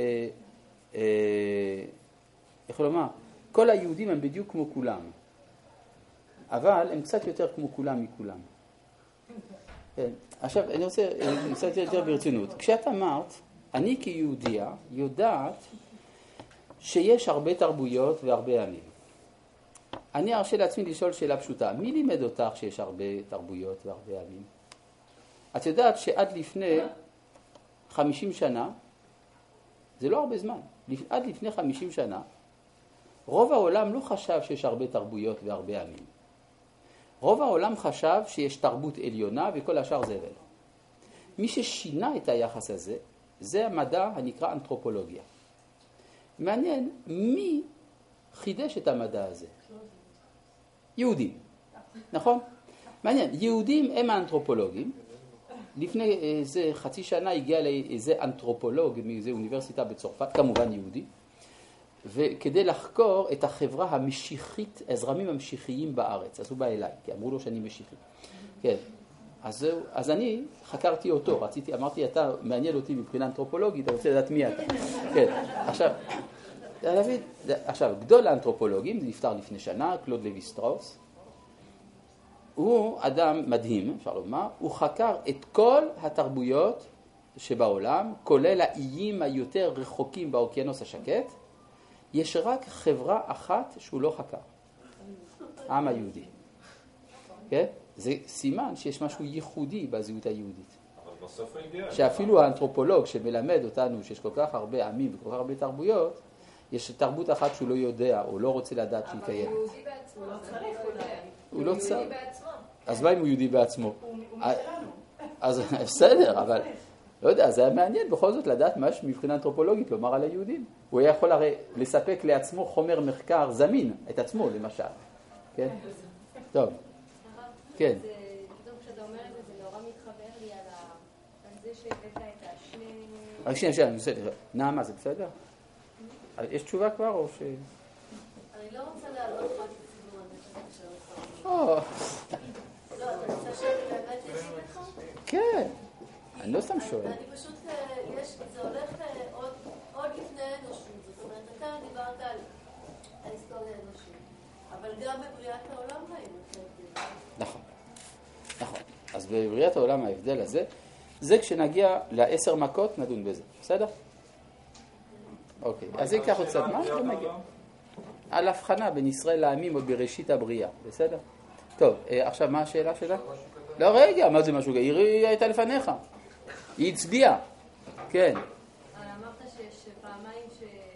איך לומר, כל היהודים הם בדיוק כמו כולם, אבל הם קצת יותר כמו כולם מכולם. כן. עכשיו, אני רוצה קצת יותר ברצינות. כשאת אמרת, אני כיהודייה יודעת שיש הרבה תרבויות והרבה עמים. אני ארשה לעצמי לשאול שאלה פשוטה. מי לימד אותך שיש הרבה תרבויות והרבה עמים? את יודעת שעד לפני 50 שנה, זה לא הרבה זמן, עד לפני 50 שנה, רוב העולם לא חשב שיש הרבה תרבויות והרבה עמים. רוב העולם חשב שיש תרבות עליונה וכל השאר זבל. מי ששינה את היחס הזה, זה המדע הנקרא אנתרופולוגיה. מעניין, מי חידש את המדע הזה? יהודים, נכון? מעניין, יהודים הם האנתרופולוגים. לפני איזה חצי שנה הגיע לאיזה אנתרופולוג מאיזה אוניברסיטה בצרפת, כמובן יהודי, וכדי לחקור את החברה המשיחית, הזרמים המשיחיים בארץ. אז הוא בא אליי, כי אמרו לו שאני משיחי. כן. אז אני חקרתי אותו, אמרתי, אתה מעניין אותי מבחינה אנתרופולוגית, אתה רוצה לדעת מי אתה. כן, עכשיו, גדול האנתרופולוגים, זה נפטר לפני שנה, קלוד לוי סטראוס, הוא אדם מדהים, אפשר לומר, הוא חקר את כל התרבויות שבעולם, כולל האיים היותר רחוקים באוקיינוס השקט, יש רק חברה אחת שהוא לא חקר, העם היהודי. כן? זה סימן שיש משהו ייחודי בזהות היהודית. אבל בסוף הידיעה. שאפילו האנתרופולוג שמלמד אותנו שיש כל כך הרבה עמים וכל כך הרבה תרבויות, יש תרבות אחת שהוא לא יודע או לא רוצה לדעת שהיא קיימת. אבל הוא יהודי בעצמו, לא צריך אולי. הוא לא צריך. יהודי בעצמו. אז מה אם הוא יהודי בעצמו? הוא משלנו. אז בסדר, אבל לא יודע, זה היה מעניין בכל זאת לדעת משהו מבחינה אנתרופולוגית לומר על היהודים. הוא היה יכול הרי לספק לעצמו חומר מחקר זמין, את עצמו למשל. כן? טוב. כן. פתאום כשאתה אומר את זה, זה נורא מתחבר לי על זה שהבאת את השני... רק שנייה, בסדר. נעמה, זה בסדר? יש תשובה כבר או ש... אני לא רוצה להעלות רק את הציבור, אני חושבת שלא או... לא, אתה רוצה שאני באמת אשיב לך? כן. אני לא סתם שואל. אני פשוט, זה הולך עוד לפני האנושות. זאת אומרת, אתה דיברת על ההיסטוריה האנושית, אבל גם בבריאת העולם ראינו את ההבדל. נכון. נכון. אז בבריאת העולם ההבדל הזה, זה כשנגיע ל10 מכות נדון בזה. בסדר? אוקיי. אז זה ייקח עוד קצת מה? על הבחנה בין ישראל לעמים עוד בראשית הבריאה. בסדר? טוב, עכשיו מה השאלה שלה? לא, רגע, מה זה משהו? היא הייתה לפניך. היא הצביעה. כן. אמרת שיש פעמיים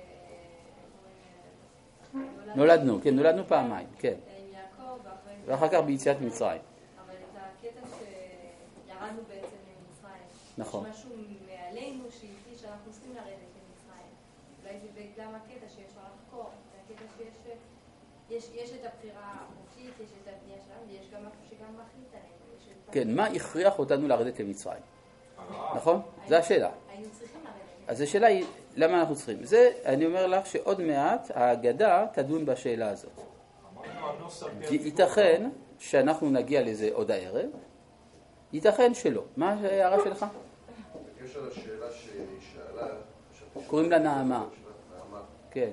נולדנו, כן, נולדנו פעמיים, כן. עם יעקב ואחר כך ביציאת מצרים. אבל את הקטע שירדנו בעצם למצרים. נכון. יש משהו מעלינו שהיא שאנחנו צריכים לרדת למצרים. אולי זה גם הקטע שיש מה לחקור. זה הקטע שיש את הבחירה החופשית, יש את הבנייה שלנו, ויש גם משהו שגם מחליט עלינו. כן, מה הכריח אותנו לרדת למצרים? נכון? זו השאלה. היינו צריכים לרדת. אז השאלה היא, למה אנחנו צריכים? זה, אני אומר לך שעוד מעט ההגדה תדון בשאלה הזאת. כי ייתכן שאנחנו נגיע לזה עוד הערב, ייתכן שלא. מה ההערה שלך? בקשר לשאלה שהיא שאלה, קוראים לה נעמה. נעמה. כן.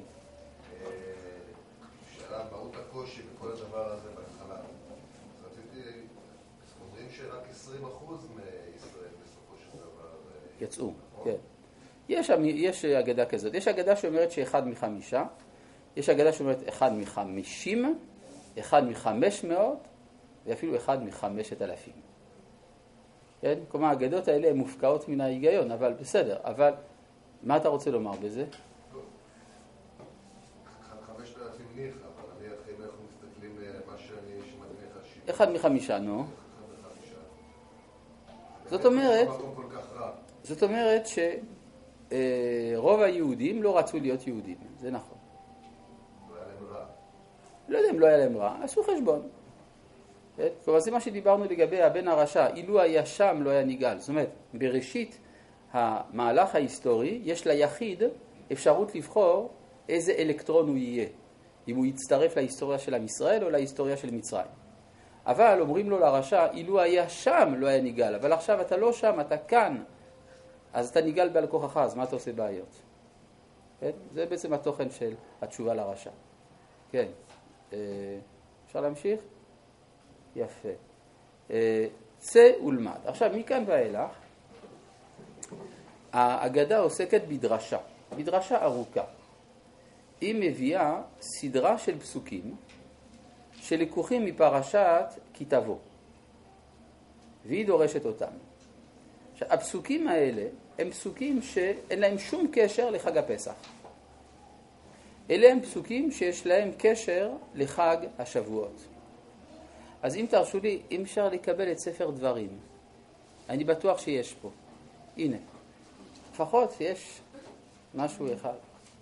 שאלה מהות הקושי בכל הדבר הזה בהתחלה. רציתי, אומרים שרק 20% מישראל בסופו של דבר יצאו, כן. יש אגדה כזאת. יש אגדה שאומרת שאחד מ5, יש אגדה שאומרת 1 מ50, 1 מ500, ואפילו 1 מ5,000. כן? כלומר, האגדות האלה הן מופקעות מן ההיגיון, אבל בסדר. אבל מה אתה רוצה לומר בזה? 5,000 ניחא, אבל אני אחרי אנחנו מסתכלים מה שאני שמעתי לך 1 מ5, נו. זאת אומרת שרוב היהודים לא רצו להיות יהודים, זה נכון. לא היה להם רע. לא יודע אם לא היה להם רע, עשו חשבון. כלומר זה מה שדיברנו לגבי הבן הרשע, אילו היה שם לא היה ניגל. זאת אומרת, בראשית המהלך ההיסטורי יש ליחיד אפשרות לבחור איזה אלקטרון הוא יהיה. אם הוא יצטרף להיסטוריה של עם ישראל או להיסטוריה של מצרים. אבל אומרים לו לרשע, אילו היה שם לא היה ניגל, אבל עכשיו אתה לא שם, אתה כאן, אז אתה ניגל בעל כוחך, אז מה אתה עושה בעיות? כן? זה בעצם התוכן של התשובה לרשע. כן, אפשר להמשיך? יפה. צא ולמד. עכשיו, מכאן ואילך, האגדה עוסקת בדרשה, בדרשה ארוכה. היא מביאה סדרה של פסוקים שלקוחים מפרשת כי תבוא, והיא דורשת אותם. עכשיו, הפסוקים האלה הם פסוקים שאין להם שום קשר לחג הפסח. אלה הם פסוקים שיש להם קשר לחג השבועות. אז אם תרשו לי, אם אפשר לקבל את ספר דברים, אני בטוח שיש פה. הנה, לפחות יש משהו אחד.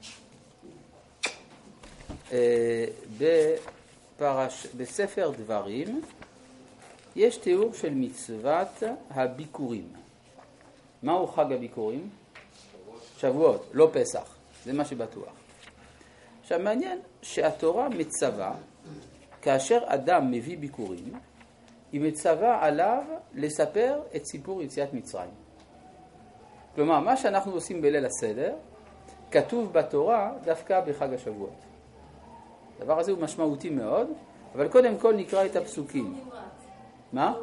בספר דברים יש תיאור של מצוות הביקורים. מהו חג הביקורים? שבועות, לא פסח. זה מה שבטוח. עכשיו מעניין שהתורה מצווה, כאשר אדם מביא ביקורים, היא מצווה עליו לספר את סיפור יציאת מצרים. כלומר, מה שאנחנו עושים בליל הסדר, כתוב בתורה דווקא בחג השבועות. הדבר הזה הוא משמעותי מאוד, אבל קודם כל נקרא את הפסוקים. מה?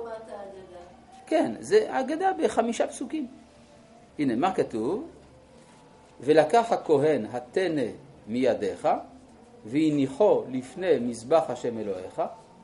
כן, זה האגדה ב5 פסוקים. הנה, מה כתוב? ולקח הכהן התנה מידיך, והניחו לפני מזבח השם אלוהיך,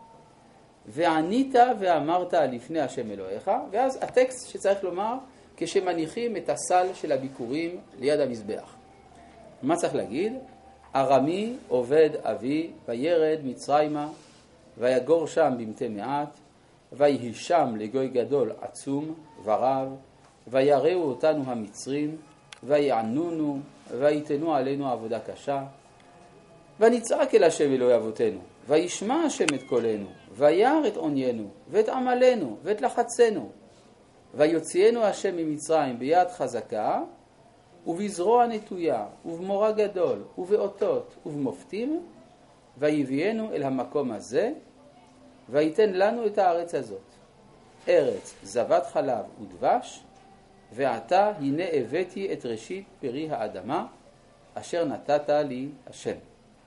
וענית ואמרת לפני השם אלוהיך, ואז הטקסט שצריך לומר, כשמניחים את הסל של הביקורים ליד המזבח. מה צריך להגיד? ארמי עובד אבי, וירד מצרימה, ויגור שם במתי מעט, ויהי שם לגוי גדול עצום ורב, ויראו אותנו המצרים, ויענונו, ויתנו עלינו עבודה קשה, ונצעק אל השם אלוהי אבותינו, וישמע השם את קולנו, וירא את עוניינו, ואת עמלנו, ואת לחצנו, ויוציאנו השם ממצרים ביד חזקה, ובזרוע נטויה, ובמורא גדול, ובאותות, ובמופתים, ויביאנו אל המקום הזה, ויתן לנו את הארץ הזאת. ארץ זבת חלב ודבש, ועתה הנה הבאתי את ראשית פרי האדמה, אשר נתת לי השם.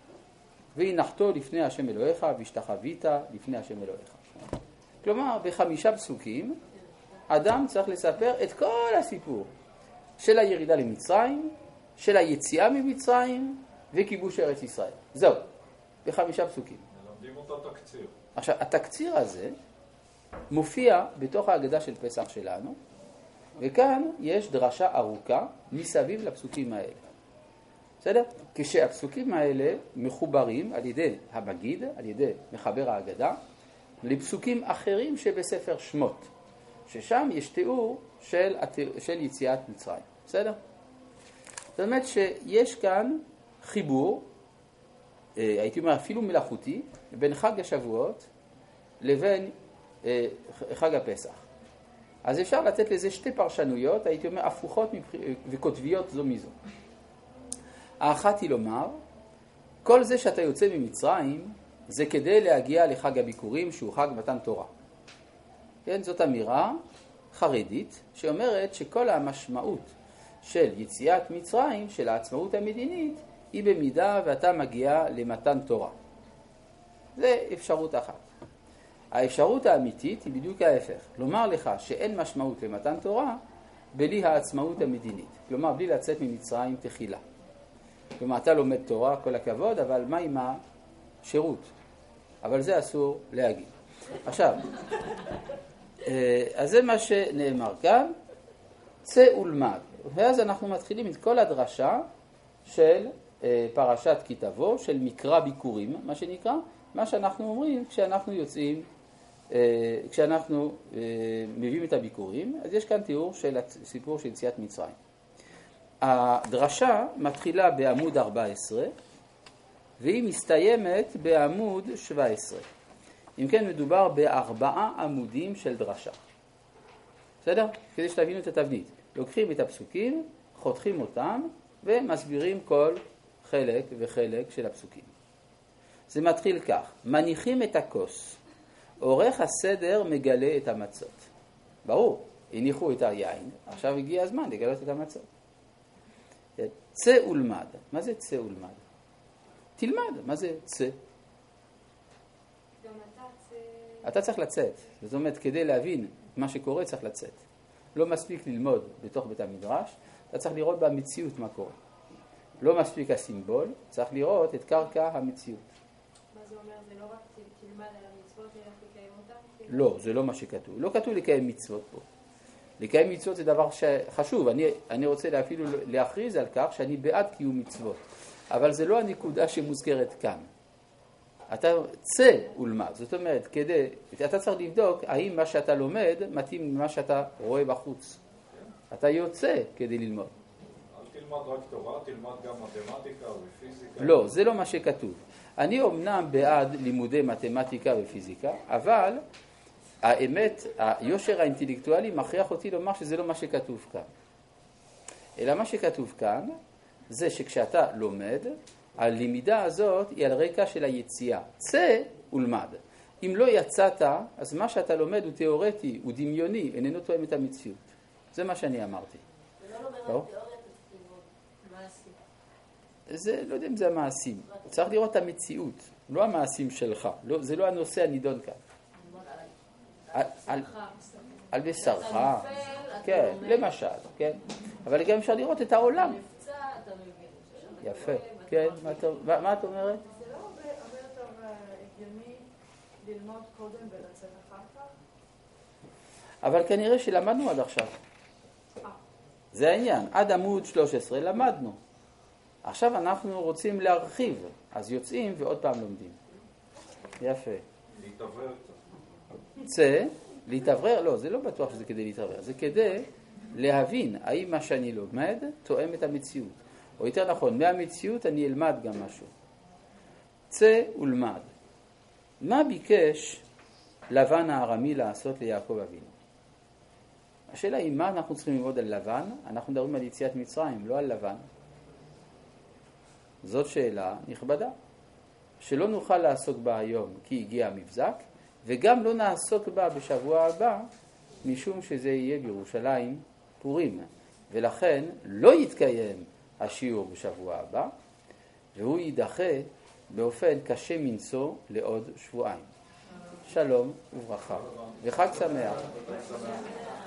והנחתו לפני השם אלוהיך, והשתחווית לפני השם אלוהיך. כלומר, ב5 פסוקים, אדם צריך לספר את כל הסיפור של הירידה למצרים, של היציאה ממצרים, וכיבוש ארץ ישראל. זהו, ב5 פסוקים. לומדים אותו תקציר. עכשיו, התקציר הזה מופיע בתוך ההגדה של פסח שלנו, וכאן יש דרשה ארוכה מסביב לפסוקים האלה. בסדר? כשהפסוקים האלה מחוברים על ידי המגיד, על ידי מחבר ההגדה, לפסוקים אחרים שבספר שמות, ששם יש תיאור של יציאת מצרים. בסדר? זאת אומרת שיש כאן חיבור, הייתי אומר אפילו מלאכותי, בין חג השבועות לבין חג הפסח. אז אפשר לתת לזה 2 פרשנויות, הייתי אומר הפוכות וכותביות זו מזו. האחת היא לומר, כל זה שאתה יוצא ממצרים, זה כדי להגיע לחג הביקורים שהוא חג מתן תורה. כן, זאת אמירה חרדית שאומרת שכל המשמעות של יציאת מצרים, של העצמאות המדינית, היא במידה ואתה מגיע למתן תורה. זה אפשרות אחת. האפשרות האמיתית היא בדיוק ההפך. לומר לך שאין משמעות למתן תורה בלי העצמאות המדינית. כלומר, בלי לצאת ממצרים תחילה. כלומר, אתה לומד תורה, כל הכבוד, אבל מה עם השירות? אבל זה אסור להגיד. עכשיו, אז זה מה שנאמר כאן, צא ולמד. ואז אנחנו מתחילים את כל הדרשה של פרשת כי תבוא, של מקרא ביקורים, מה שנקרא, מה שאנחנו אומרים כשאנחנו יוצאים, כשאנחנו מביאים את הביקורים, אז יש כאן תיאור של הסיפור של יציאת מצרים. הדרשה מתחילה בעמוד 14, והיא מסתיימת בעמוד 17. אם כן, מדובר ב4 עמודים של דרשה. בסדר? כדי שתבינו את התבנית. לוקחים את הפסוקים, חותכים אותם, ומסבירים כל חלק וחלק של הפסוקים. זה מתחיל כך, מניחים את הכוס, עורך הסדר מגלה את המצות. ברור, הניחו את היין, עכשיו הגיע הזמן לגלות את המצות. צא ולמד. מה זה צא ולמד? תלמד, מה זה צא? אתה צריך לצאת. זאת אומרת, כדי להבין מה שקורה צריך לצאת. לא מספיק ללמוד בתוך בית המדרש, אתה צריך לראות במציאות מה קורה. לא מספיק הסימבול, צריך לראות את קרקע המציאות. מה זה אומר? זה לא רק תלמד על המצוות, אלא לקיים אותם? לא, זה לא מה שכתוב. לא כתוב לקיים מצוות פה. לקיים מצוות זה דבר חשוב. אני רוצה אפילו להכריז על כך שאני בעד קיום מצוות. אבל זה לא הנקודה שמוזכרת כאן. אתה צא ולמד. זאת אומרת, אתה צריך לבדוק האם מה שאתה לומד מתאים למה שאתה רואה בחוץ. אתה יוצא כדי ללמוד. אל תלמד רק תורה, תלמד גם מתמטיקה ופיזיקה. לא, זה לא מה שכתוב. אני אומנם בעד לימודי מתמטיקה ופיזיקה, אבל האמת, היושר האינטלקטואלי מכריח אותי לומר שזה לא מה שכתוב כאן. אלא מה שכתוב כאן זה שכשאתה לומד, הלמידה הזאת היא על רקע של היציאה. צא ולמד. אם לא יצאת, אז מה שאתה לומד הוא תיאורטי, הוא דמיוני, איננו תואם את המציאות. זה מה שאני אמרתי. ולא לומד רק תיאוריה, זה, לא יודע אם זה המעשים. צריך לראות את המציאות, לא המעשים שלך. לא, זה לא הנושא הנידון כאן. על בשרך, כן, למשל, כן. אבל גם אפשר לראות את העולם. יפה, כן, מה את אומרת? זה לא הרבה יותר הגיוני ללמוד קודם ולצאת אחר כך? אבל כנראה שלמדנו עד עכשיו. זה העניין, עד עמוד 13 למדנו. עכשיו אנחנו רוצים להרחיב, אז יוצאים ועוד פעם לומדים. יפה. להתעבר. צא, להתעבר, לא, זה לא בטוח שזה כדי להתעבר, זה כדי להבין האם מה שאני לומד תואם את המציאות. או יותר נכון, מהמציאות אני אלמד גם משהו. צא ולמד. מה ביקש לבן הארמי לעשות ליעקב אבינו? השאלה היא מה אנחנו צריכים ללמוד על לבן? אנחנו מדברים על יציאת מצרים, לא על לבן. זאת שאלה נכבדה, שלא נוכל לעסוק בה היום כי הגיע המבזק, וגם לא נעסוק בה בשבוע הבא, משום שזה יהיה בירושלים פורים. ולכן לא יתקיים השיעור בשבוע הבא, והוא יידחה באופן קשה מנשוא לעוד שבועיים. שלום וברכה, וחג שמח.